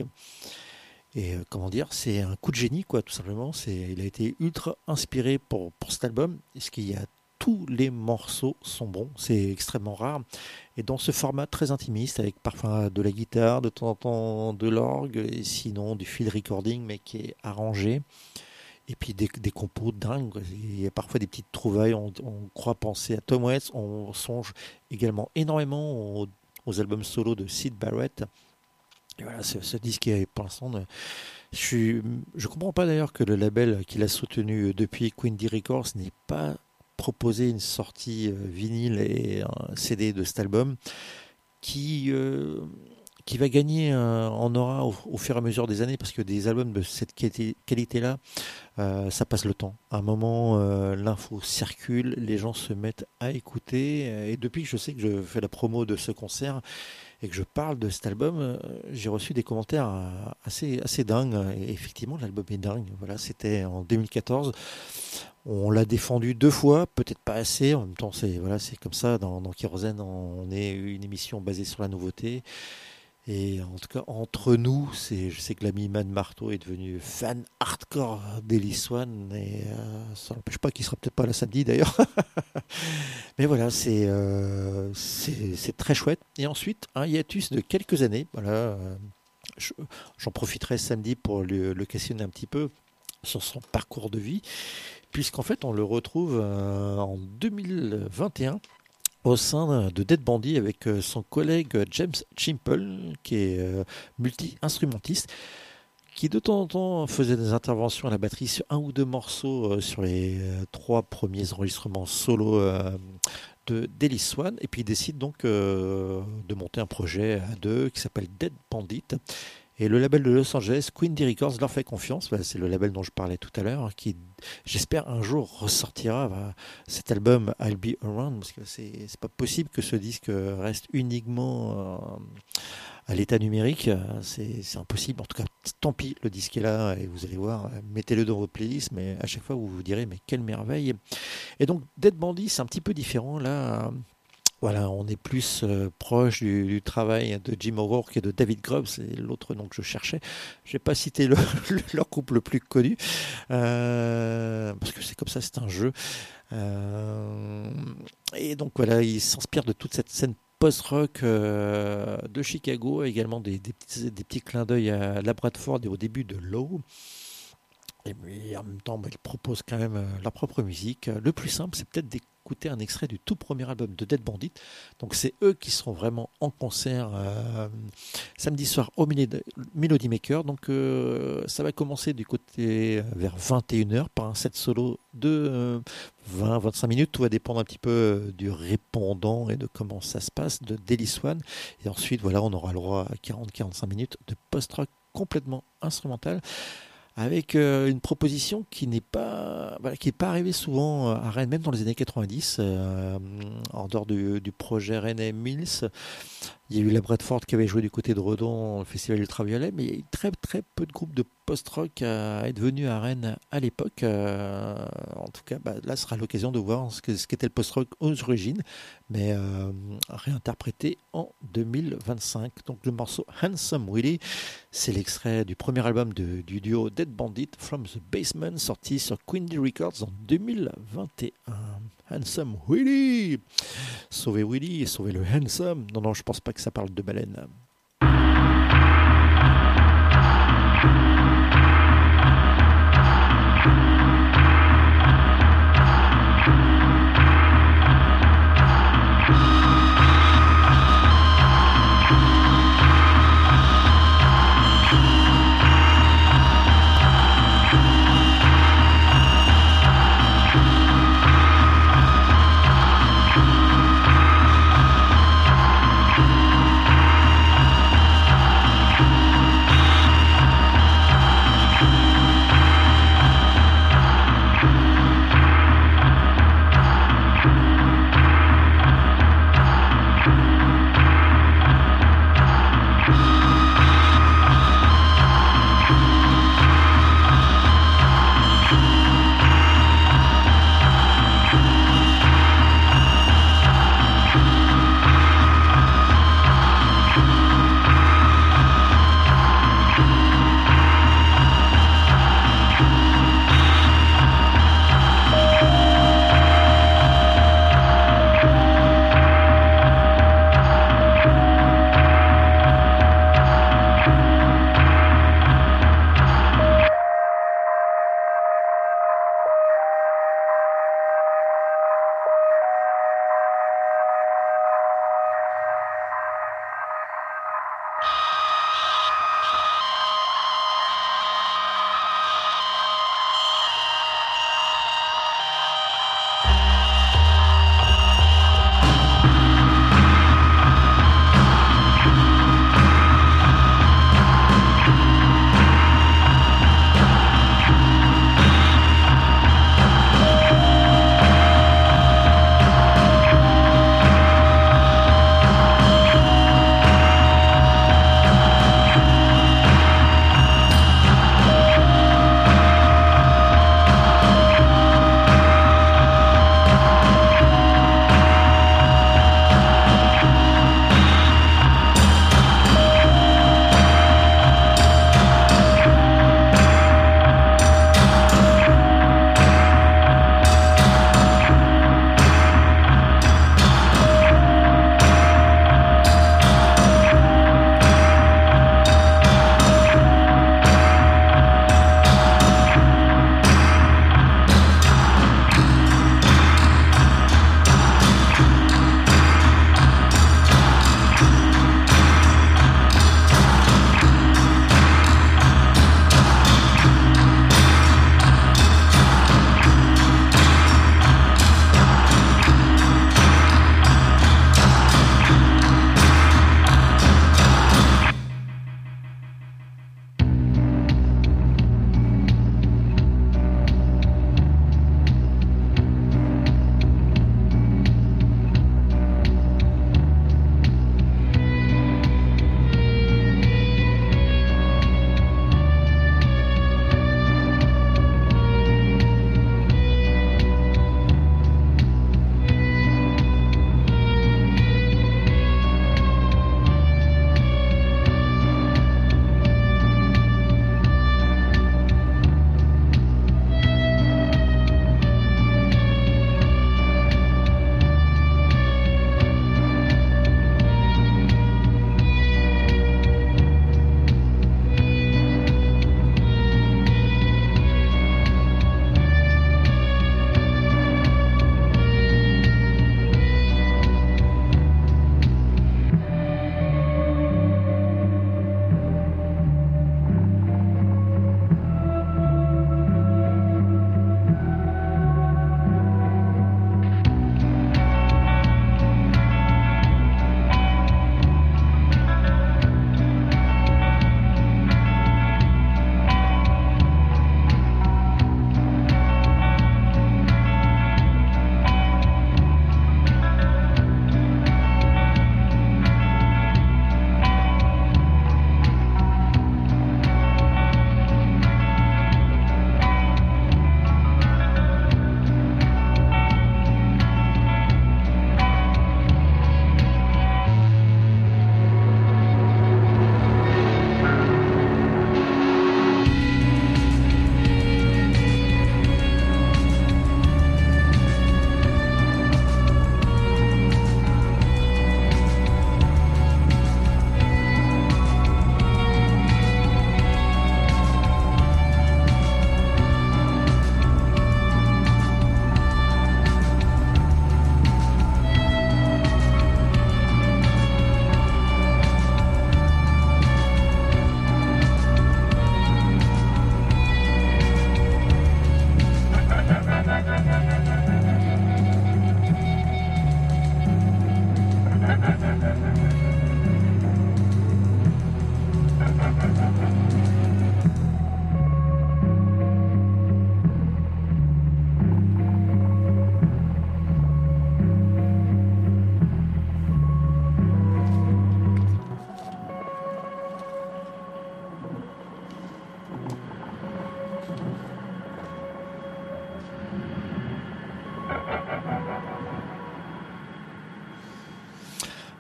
Et comment dire, c'est un coup de génie, quoi, tout simplement. Il a été ultra inspiré pour cet album, parce qu'il y a tous les morceaux sont bons, c'est extrêmement rare. Et dans ce format très intimiste, avec parfois de la guitare, de temps en temps de l'orgue, et sinon du field recording, mais qui est arrangé. Et puis des compos dingues, quoi. Il y a parfois des petites trouvailles, on croit penser à Tom Waits, on songe également énormément aux albums solo de Syd Barrett. Et voilà, ce disque est pour l'instant... Je comprends pas d'ailleurs que le label qu'il a soutenu depuis Quindy Records n'ait pas proposé une sortie vinyle et un CD de cet album qui va gagner en aura au fur et à mesure des années, parce que des albums de cette qualité-là, ça passe le temps. À un moment, l'info circule, les gens se mettent à écouter, et depuis que je sais que je fais la promo de ce concert et que je parle de cet album, j'ai reçu des commentaires assez dingues, et effectivement l'album est dingue. Voilà, c'était en 2014. On l'a défendu 2 fois, peut-être pas assez. En même temps, c'est comme ça. Dans Kérosène, on est une émission basée sur la nouveauté. Et en tout cas, entre nous, je sais que l'ami Man Marteau est devenu fan hardcore d'Ellie Swan, et ça n'empêche pas qu'il sera peut-être pas là samedi d'ailleurs. Mais voilà, c'est très chouette. Et ensuite, un hiatus de quelques années. Voilà, j'en profiterai samedi pour le questionner un petit peu sur son parcours de vie, puisqu'en fait, on le retrouve en 2021. Au sein de Dead Bandit avec son collègue James Chimple, qui est multi-instrumentiste, qui de temps en temps faisait des interventions à la batterie sur 1 ou 2 morceaux sur les 3 premiers enregistrements solo d'Ellie Swan, et puis il décide donc de monter un projet à 2 qui s'appelle Dead Bandit. Et le label de Los Angeles, Quindy Records, leur fait confiance. C'est le label dont je parlais tout à l'heure, qui, j'espère, un jour ressortira cet album I'll Be Around, parce que c'est pas possible que ce disque reste uniquement à l'état numérique. C'est impossible. En tout cas, tant pis, le disque est là, et vous allez voir, mettez-le dans vos playlists, mais à chaque fois, vous vous direz, mais quelle merveille. Et donc, Dead Bandit, c'est un petit peu différent, là. Voilà, on est plus proche du travail de Jim O'Rourke et de David Grubb, c'est l'autre nom que je cherchais. Je n'ai pas cité leur couple le plus connu, parce que c'est comme ça, c'est un jeu. Et donc voilà, il s'inspire de toute cette scène post-rock de Chicago, également des petits clins d'œil à la Bradford et au début de Low. Et en même temps, ils proposent quand même leur propre musique. Le plus simple, c'est peut-être d'écouter un extrait du tout premier album de Dead Bandit. Donc c'est eux qui seront vraiment en concert samedi soir au Melody Maker. Donc ça va commencer du côté vers 21h par un set solo de 20-25 minutes. Tout va dépendre un petit peu du répondant et de comment ça se passe d'Ellie Swan. Et ensuite, voilà, on aura le droit à 40-45 minutes de post-rock complètement instrumental, avec une proposition qui n'est pas arrivée souvent à Rennes, même dans les années 90, en dehors du projet Rennes Mills. Il y a eu la Bradford qui avait joué du côté de Redon au Festival Ultraviolet, mais il y a eu très très peu de groupes de post-rock à être venus à Rennes à l'époque. En tout cas, là sera l'occasion de voir ce qu'était le post-rock aux origines, mais réinterprété en 2025. Donc le morceau Handsome Willie, c'est l'extrait du premier album du duo Dead Bandit, From the Basement, sorti sur Quindy Records en 2021. Handsome Willie, sauvez Willie et sauvez le Handsome. Non, je pense pas que ça parle de baleine.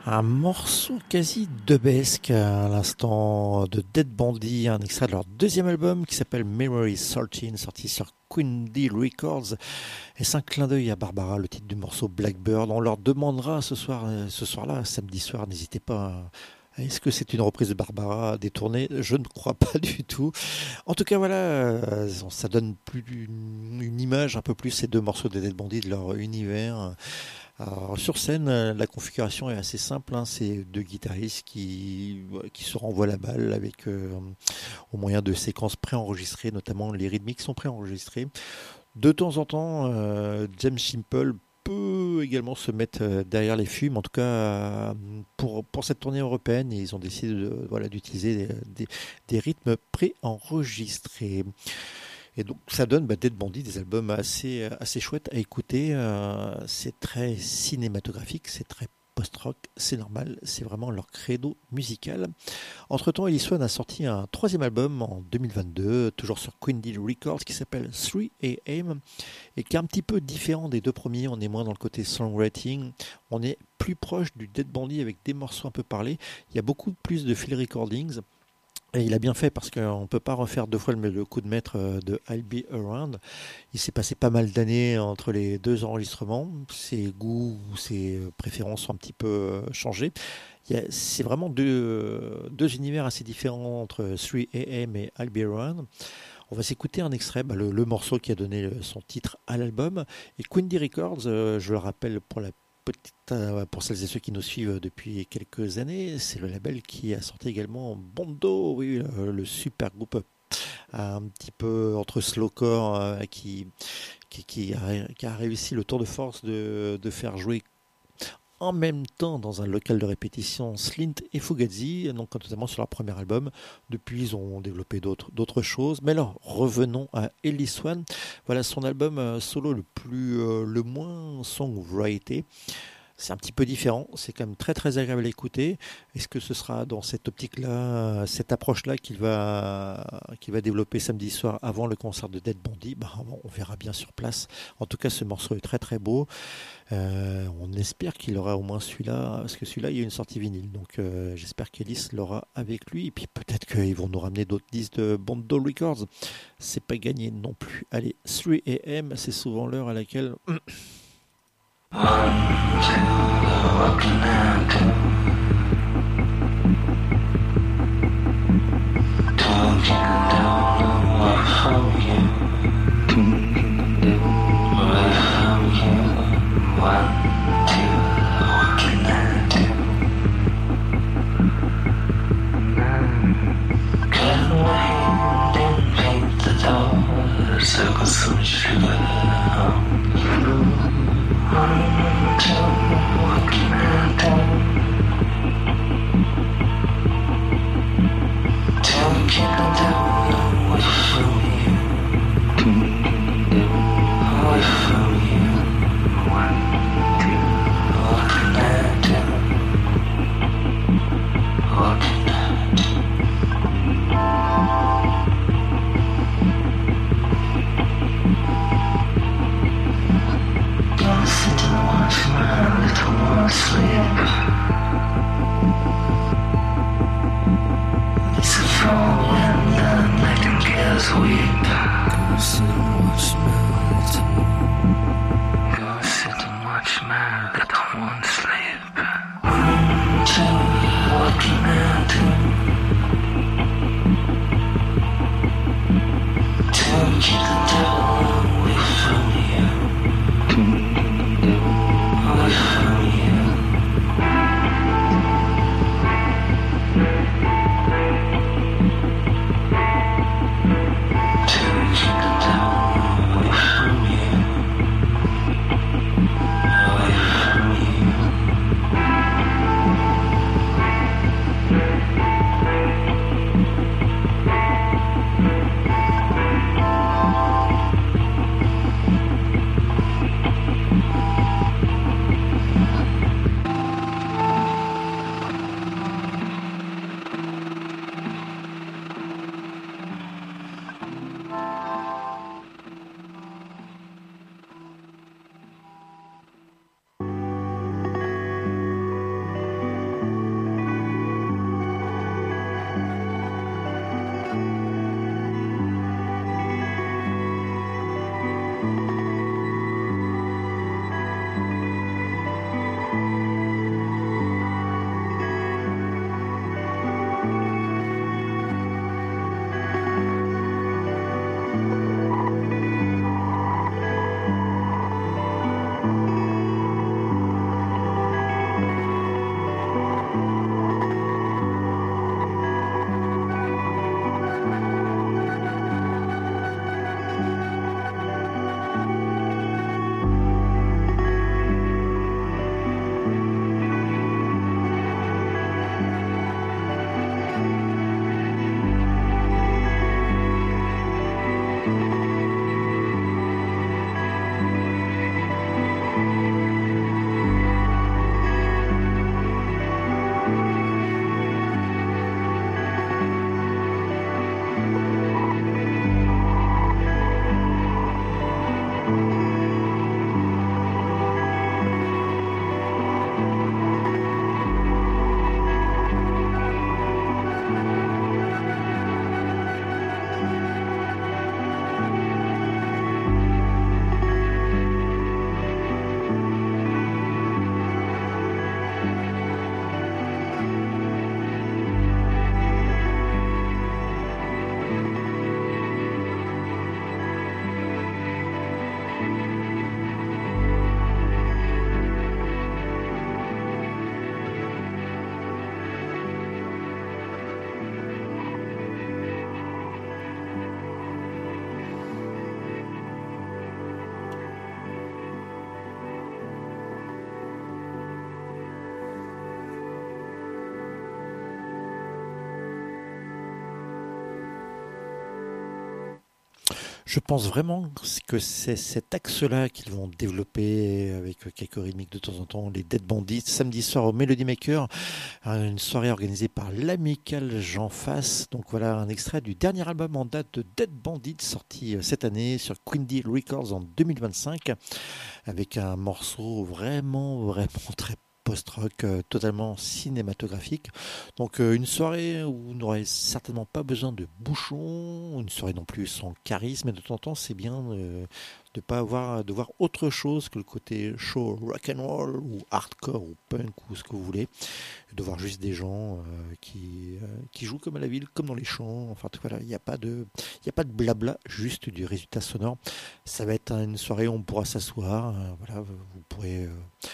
Un morceau quasi dubesque à l'instant de Dead Bandy, un extrait de leur deuxième album qui s'appelle Memory 13, sorti sur Queen D Records. Et c'est un clin d'œil à Barbara, le titre du morceau Blackbird. On leur demandera ce soir-là, samedi soir, n'hésitez pas. Est-ce que c'est une reprise de Barbara détournée? Je ne crois pas du tout. En tout cas, voilà, ça donne plus une image un peu plus ces deux morceaux de Dead Bandy, de leur univers. Alors, sur scène, la configuration est assez simple. C'est deux guitaristes qui se renvoient la balle avec au moyen de séquences préenregistrées, notamment les rythmiques sont préenregistrés. De temps en temps, James Simple peut également se mettre derrière les fumes. En tout cas, pour cette tournée européenne, ils ont décidé d'utiliser des rythmes préenregistrés. Et donc ça donne Dead Bandy, des albums assez chouettes à écouter. C'est très cinématographique, c'est très post-rock, c'est normal, c'est vraiment leur credo musical. Entre-temps, Ellis One a sorti un troisième album en 2022, toujours sur Queen D Records, qui s'appelle 3 AM, et qui est un petit peu différent des deux premiers. On est moins dans le côté songwriting, on est plus proche du Dead Bandy avec des morceaux un peu parlés. Il y a beaucoup plus de field recordings. Et il a bien fait parce qu'on ne peut pas refaire deux fois le coup de maître de I'll Be Around. Il s'est passé pas mal d'années entre les deux enregistrements. Ses goûts ou ses préférences sont un petit peu changés. C'est vraiment deux univers assez différents entre 3 AM et I'll Be Around. On va s'écouter un extrait, le morceau qui a donné son titre à l'album. Et Queen D Records, je le rappelle pour celles et ceux qui nous suivent depuis quelques années, c'est le label qui a sorti également Bondo, oui, le super groupe un petit peu entre slowcore qui a réussi le tour de force de faire jouer en même temps dans un local de répétition Slint et Fugazi, donc notamment sur leur premier album. Depuis, ils ont développé d'autres choses. Mais alors, revenons à Ellis One. Voilà son album solo le moins songwrité. C'est un petit peu différent, c'est quand même très très agréable à écouter. Est-ce que ce sera dans cette optique-là, cette approche-là qu'il va développer samedi soir avant le concert de Dead Bandy? On verra bien sur place. En tout cas, ce morceau est très très beau. On espère qu'il aura au moins celui-là, parce que celui-là, il y a une sortie vinyle. Donc j'espère qu'Ellis l'aura avec lui. Et puis peut-être qu'ils vont nous ramener d'autres disques de Bondo Records. C'est pas gagné non plus. Allez, 3 AM, c'est souvent l'heure à laquelle... One, two, what can I do? Told you don't work for you. Away from you. 1, 2, what can I do? Cut away and paint the door. Circle some sugar. 1, 2, what can I do? Take you down away from you. Away from you. 1, 2, what can I do? What can I do? Gonna sit and watch my little one sleep. It's a fall when the nightingales weep. Go sit and watch my little. Go sit and watch my little one sleep. 1, 2, what can I do? Take you the devil away from you. Away from you. Take you the devil away from you. Je pense vraiment que c'est cet axe-là qu'ils vont développer avec quelques rythmiques de temps en temps. Les Dead Bandits, samedi soir au Melody Maker, une soirée organisée par l'amical Jean Fass. Donc voilà un extrait du dernier album en date de Dead Bandits, sorti cette année sur Quindy Records en 2025, avec un morceau vraiment très post-rock totalement cinématographique. Donc une soirée où on n'aurait certainement pas besoin de bouchons, une soirée non plus sans charisme, et de temps en temps c'est bien de pas avoir de voir autre chose que le côté show rock and roll ou hardcore ou punk ou ce que vous voulez, de voir juste des gens qui jouent comme à la ville, comme dans les champs. Enfin voilà, il n'y a pas de blabla, juste du résultat sonore. Ça va être une soirée où on pourra s'asseoir, voilà, vous pourrez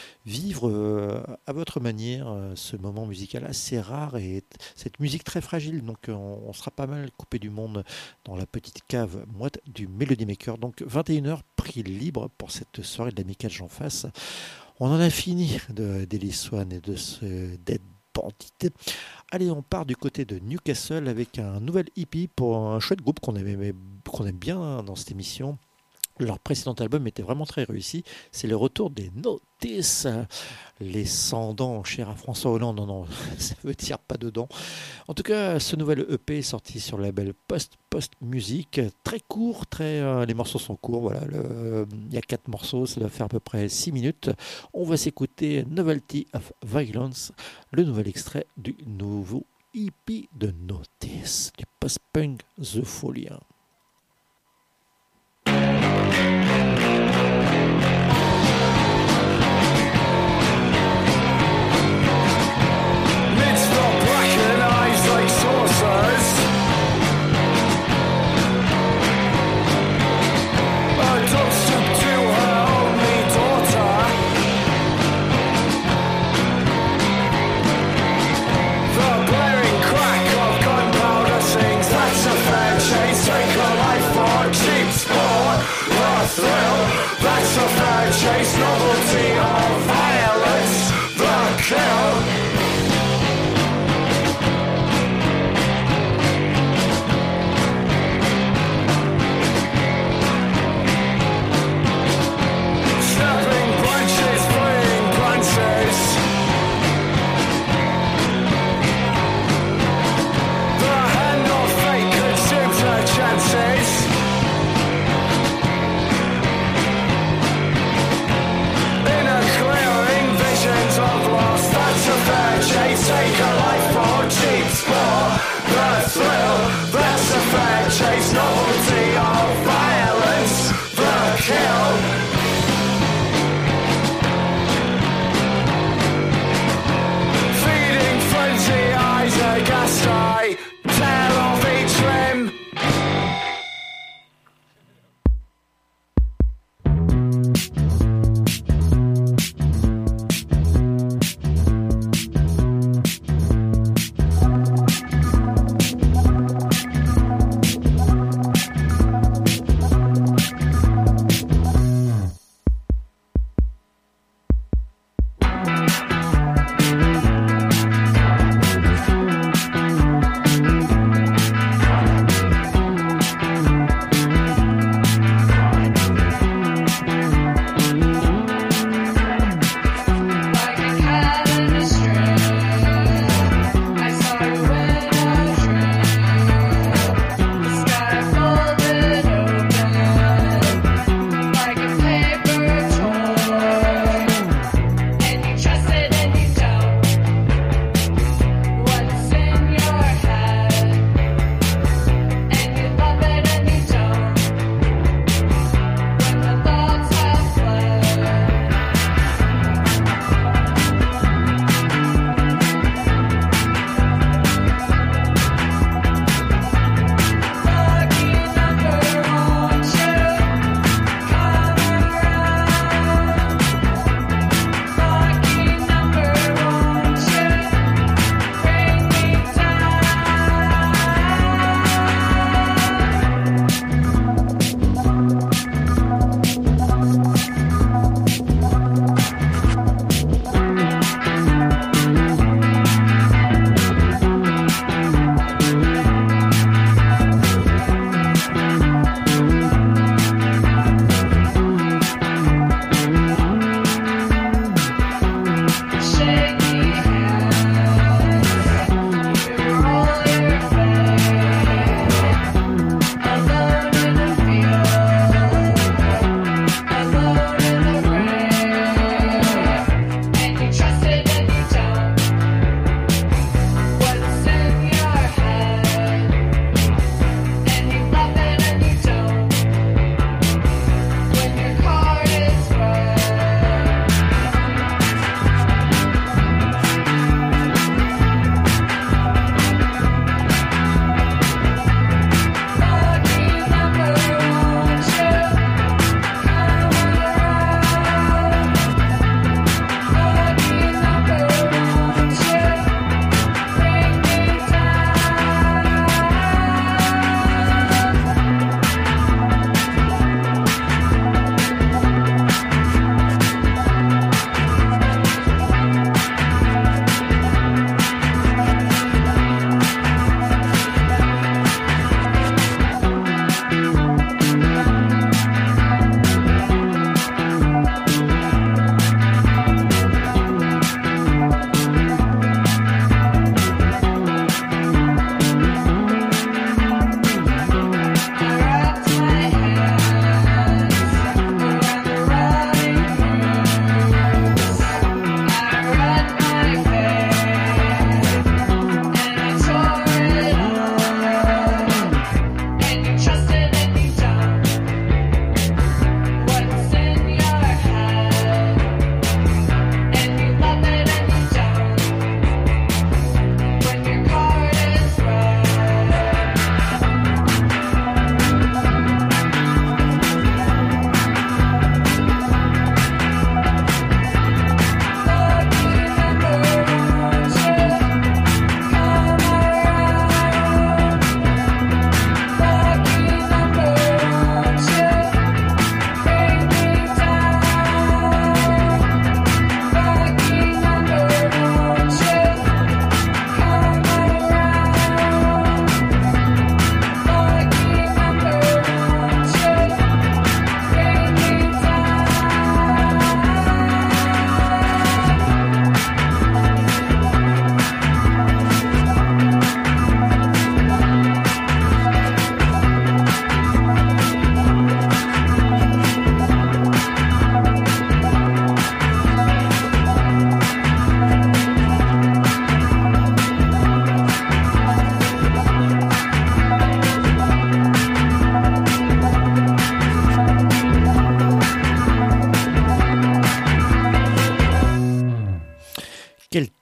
vivre à votre manière ce moment musical assez rare et cette musique très fragile. Donc on sera pas mal coupé du monde dans la petite cave moite du Melody Maker. Donc 21h, prix libre pour cette soirée de l'amical Jean Fass. On en a fini d'Ellis Swan et de ce Dead Bandit. Allez, on part du côté de Newcastle avec un nouvel EP pour un chouette groupe qu'on aime bien dans cette émission. Leur précédent album était vraiment très réussi. C'est le retour des Notice, les 100 dents chers à François Hollande. Non, ça veut dire pas dedans. En tout cas, ce nouvel EP est sorti sur le label Post Music. Très court, les morceaux sont courts. Voilà, il y a 4 morceaux, ça doit faire à peu près 6 minutes. On va s'écouter Novelty of Violence, le nouvel extrait du nouveau EP de Notice, du post-punk The Folien. Thrill, that's a fact.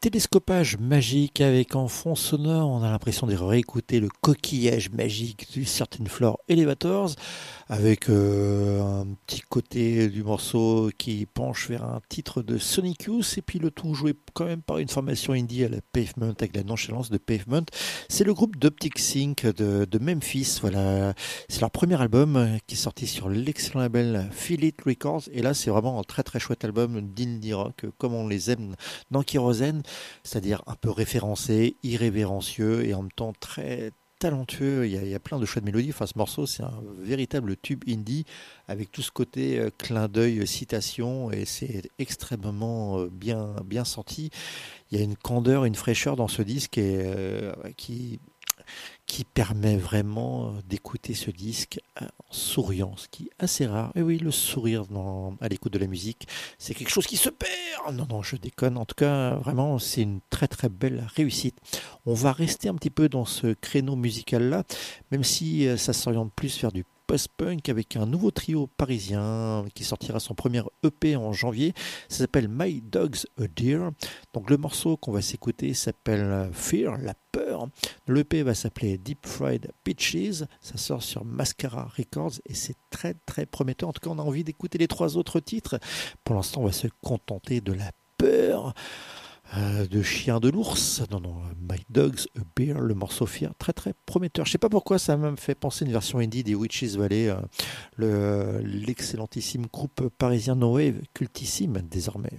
télescopage magique avec en fond sonore, on a l'impression de réécouter le coquillage magique du Certain Floor Elevators avec un petit côté du morceau qui penche vers un titre de Sonic Youth et puis le tout joué quand même par une formation indie à la Pavement avec la nonchalance de Pavement. C'est le groupe d'Optic Sync de Memphis. Voilà, c'est leur premier album qui est sorti sur l'excellent label Feel It Records et là c'est vraiment un très très chouette album d'indie rock comme on les aime dans Kérosène, c'est-à-dire un peu référencé, irrévérencieux et en même temps très talentueux. Il y a plein de chouettes mélodies. Enfin, ce morceau, c'est un véritable tube indie avec tout ce côté clin d'œil, citation, et c'est extrêmement bien senti. Il y a une candeur, une fraîcheur dans ce disque qui permet vraiment d'écouter ce disque en souriant, ce qui est assez rare. Et oui, le sourire à l'écoute de la musique, c'est quelque chose qui se perd. Non, je déconne. En tout cas, vraiment, c'est une très très belle réussite. On va rester un petit peu dans ce créneau musical-là, même si ça s'oriente plus vers du post-punk avec un nouveau trio parisien qui sortira son premier EP en janvier. Ça s'appelle My Dog's a Deer. Donc le morceau qu'on va s'écouter s'appelle Fear, la peur. L'EP va s'appeler Deep Fried Peaches. Ça sort sur Mascara Records et c'est très très prometteur. En tout cas, on a envie d'écouter les 3 autres titres. Pour l'instant, on va se contenter de la peur. De chien de l'ours, non, My Dog's a Bear, le morceau Fear, très très prometteur. Je sais pas pourquoi ça m'a fait penser à une version indie des Witches Valley, l'excellentissime groupe parisien No Wave, cultissime désormais.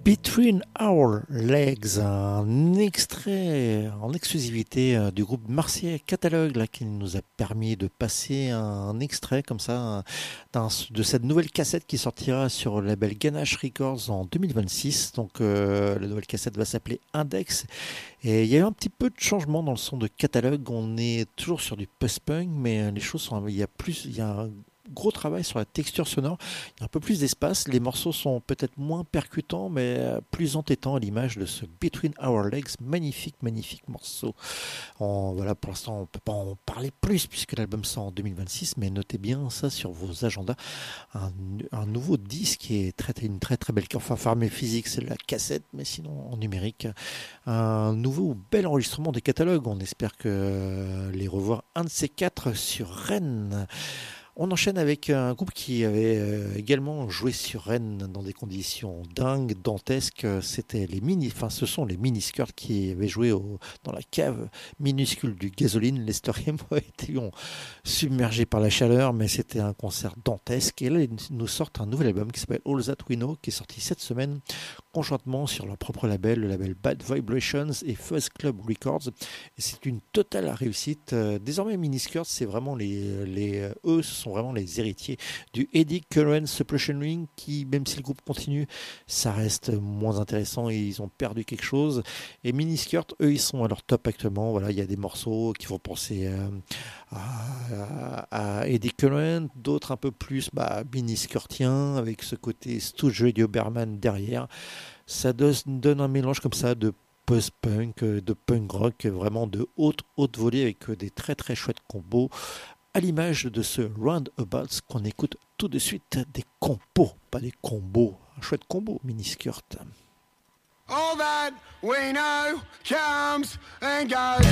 Between Our Legs, un extrait en exclusivité du groupe marseillais Catalogue là, qui nous a permis de passer un extrait comme ça de cette nouvelle cassette qui sortira sur le label Ganache Records en 2026. Donc la nouvelle cassette va s'appeler Index. Et il y a eu un petit peu de changement dans le son de Catalogue. On est toujours sur du post-punk, mais les choses sont, il y a un gros travail sur la texture sonore, il y a un peu plus d'espace, les morceaux sont peut-être moins percutants mais plus entêtants à l'image de ce Between Our Legs, magnifique morceau. Voilà, pour l'instant on ne peut pas en parler plus puisque l'album sort en 2026, mais notez bien ça sur vos agendas, un nouveau disque qui est une très très belle, enfin format physique c'est la cassette, mais sinon en numérique, un nouveau bel enregistrement des catalogues, on espère que les revoir un de ces quatre sur Rennes. On enchaîne avec un groupe qui avait également joué sur Rennes dans des conditions dingues, dantesques. Ce sont les Miniskirts qui avaient joué dans la cave minuscule du Gasoline. Les Storymo étaient submergés par la chaleur, mais c'était un concert dantesque. Et là, ils nous sortent un nouvel album qui s'appelle All That We Know, qui est sorti cette semaine, conjointement sur leur propre label, le label Bad Vibrations et Fuzz Club Records. Et c'est une totale réussite. Désormais, Miniskirts, c'est vraiment eux, ce sont vraiment les héritiers du Eddy Current Suppression Ring qui, même si le groupe continue, ça reste moins intéressant et ils ont perdu quelque chose. Et Miniskirts, eux, ils sont à leur top actuellement. Voilà, il y a des morceaux qui vont penser à Eddy Current, d'autres un peu plus Miniskirtiens avec ce côté Stooge Radio Berman derrière. Ça donne un mélange comme ça de post-punk, de punk rock, vraiment de haute volée avec des très très chouettes combos. À l'image de ce Roundabouts qu'on écoute tout de suite, des compos, pas des combos, un chouette combo, Miniskirt. All that we know comes and goes.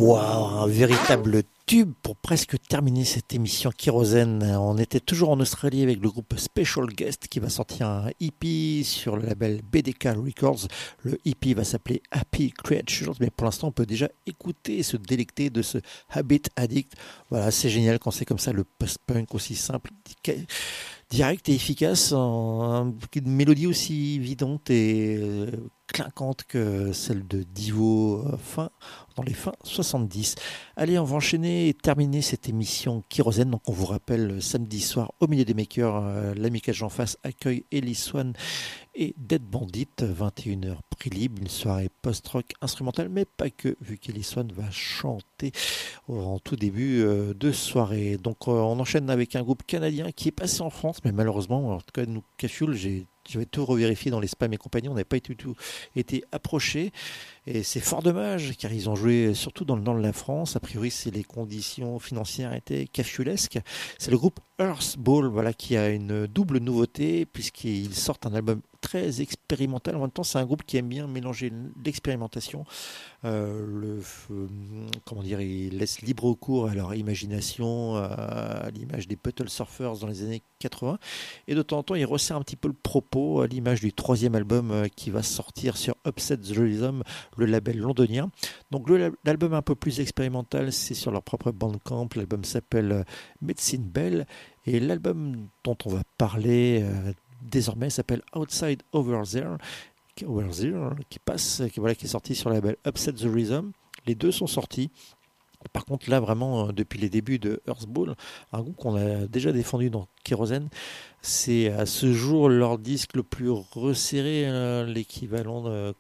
Waouh, un véritable tube pour presque terminer cette émission Kérosène. On était toujours en Australie avec le groupe Special Guest qui va sortir un EP sur le label BDK Records. Le EP va s'appeler Happy Creatures, mais pour l'instant on peut déjà écouter et se délecter de ce Habit Addict. Voilà, c'est génial quand c'est comme ça, le post-punk aussi simple, direct et efficace, une mélodie aussi évidente et clinquante que celle de Divo dans les fins 70. Allez, on va enchaîner et terminer cette émission Kérosène. Donc on vous rappelle, samedi soir, au milieu des makers, l'Amical Jean Face accueille Ellie Swan et Dead Bandit, 21h prix libre, une soirée post-rock instrumentale, mais pas que, vu qu'Ellie Swan va chanter en tout début de soirée. Donc on enchaîne avec un groupe canadien qui est passé en France, mais malheureusement, en tout cas nous, Cafioul, j'avais tout revérifié dans les spams et compagnie, on n'avait pas du tout été approché. Et c'est fort dommage, car ils ont joué surtout dans le nord de la France. A priori, les conditions financières étaient cafiulesques. C'est le groupe Earthball, voilà, qui a une double nouveauté, puisqu'ils sortent un album très expérimental. En même temps, c'est un groupe qui aime bien mélanger l'expérimentation. Comment dire, ils laissent libre cours à leur imagination, à l'image des Bottle Surfers dans les années 80. Et de temps en temps, ils resserrent un petit peu le propos, à l'image du troisième album qui va sortir sur Upset the Rhythm, le label londonien. Donc l'album un peu plus expérimental, c'est sur leur propre Bandcamp. L'album s'appelle Medicine Bell. Et l'album dont on va parler désormais s'appelle Outside Over There, qui est sorti sur le label Upset the Rhythm. Les deux sont sortis. Par contre, là, vraiment, depuis les débuts de Earthball, un groupe qu'on a déjà défendu dans Kérosène, c'est à ce jour leur disque le plus resserré, l'équivalent de,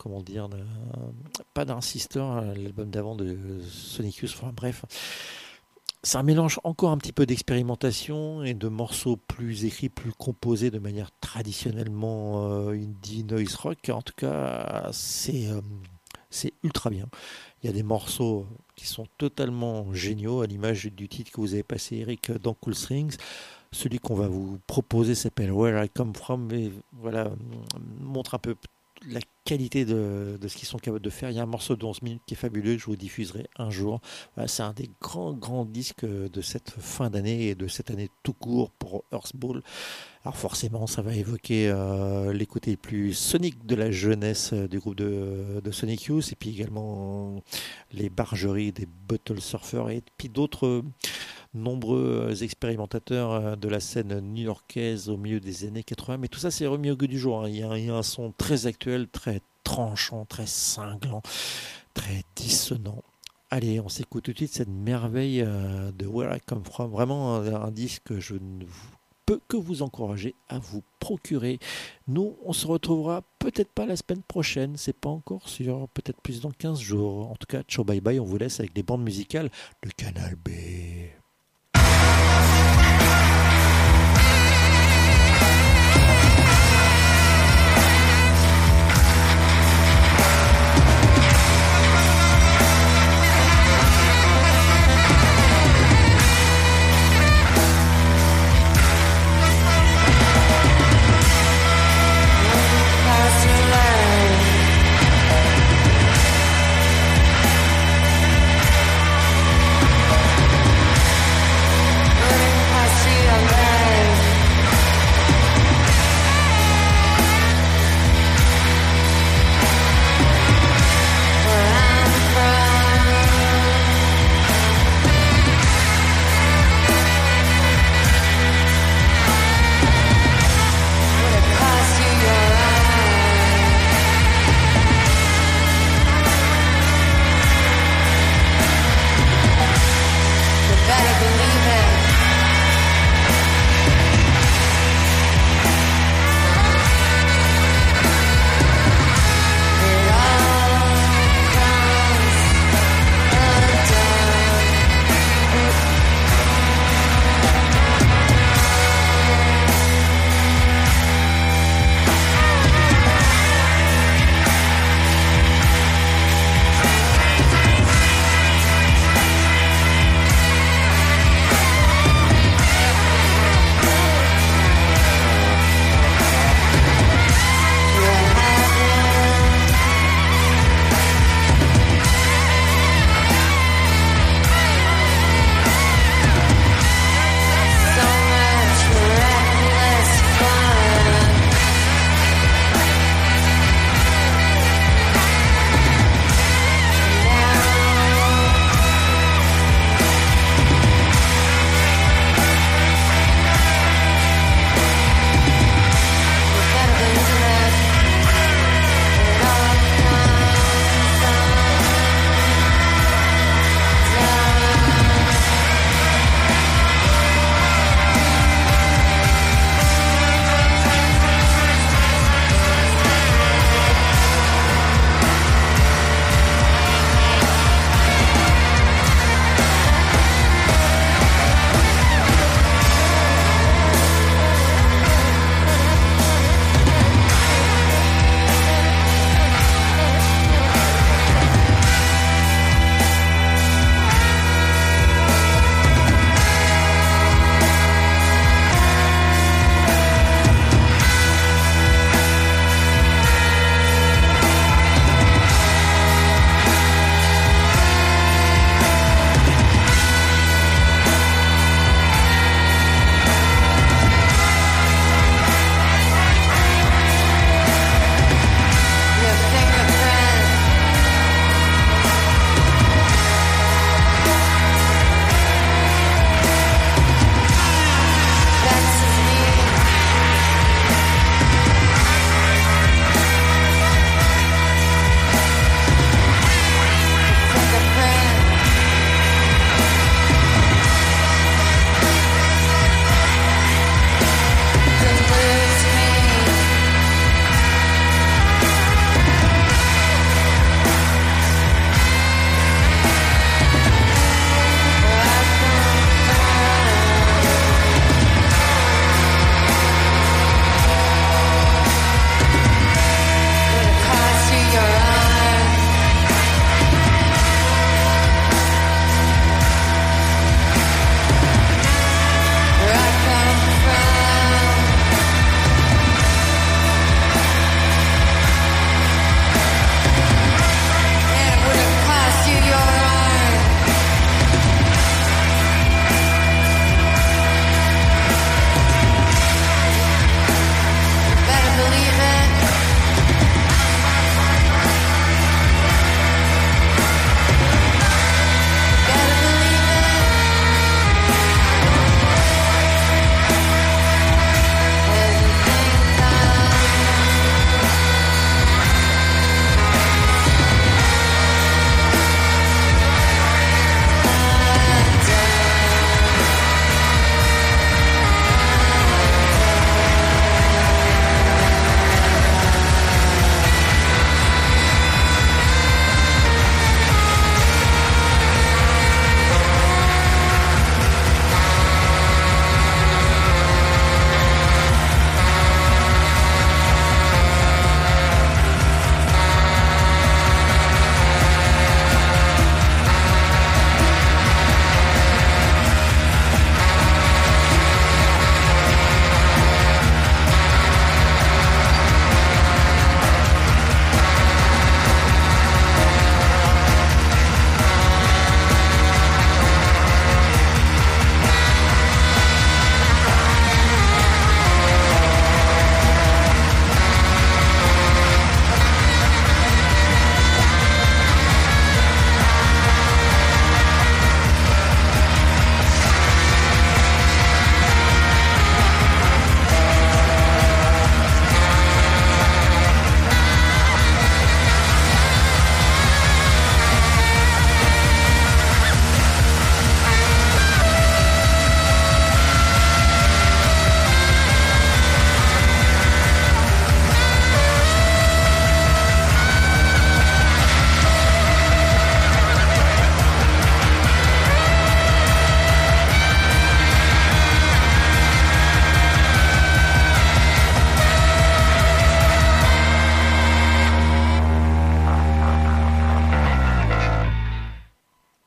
pas d'un Sister, l'album d'avant de Sonic Youth, enfin bref. C'est un mélange encore un petit peu d'expérimentation et de morceaux plus écrits, plus composés de manière traditionnellement indie noise rock. En tout cas, c'est ultra bien. Il y a des morceaux qui sont totalement géniaux, à l'image du titre que vous avez passé, Eric, dans Cool Strings. Celui qu'on va vous proposer s'appelle Where I Come From, et voilà, montre un peu la qualité de ce qu'ils sont capables de faire. Il y a un morceau de 11 minutes qui est fabuleux, que je vous diffuserai un jour. Voilà, c'est un des grands disques de cette fin d'année et de cette année tout court pour Earthball. Alors forcément, ça va évoquer les côtés plus soniques de la jeunesse du groupe de Sonic Youth, et puis également les bargeries des Bottle Surfers, et puis d'autres nombreux expérimentateurs de la scène new-yorkaise au milieu des années 80. Mais tout ça, c'est remis au goût du jour. Il y a un son très actuel, très tranchant, très cinglant, très dissonant. Allez, on s'écoute tout de suite cette merveille de Where I Come From. Vraiment un disque que je ne peux que vous encourager à vous procurer. Nous, on se retrouvera peut-être pas la semaine prochaine, c'est pas encore sûr, peut-être plus dans 15 jours. En tout cas, ciao bye bye, on vous laisse avec les bandes musicales de Canal B.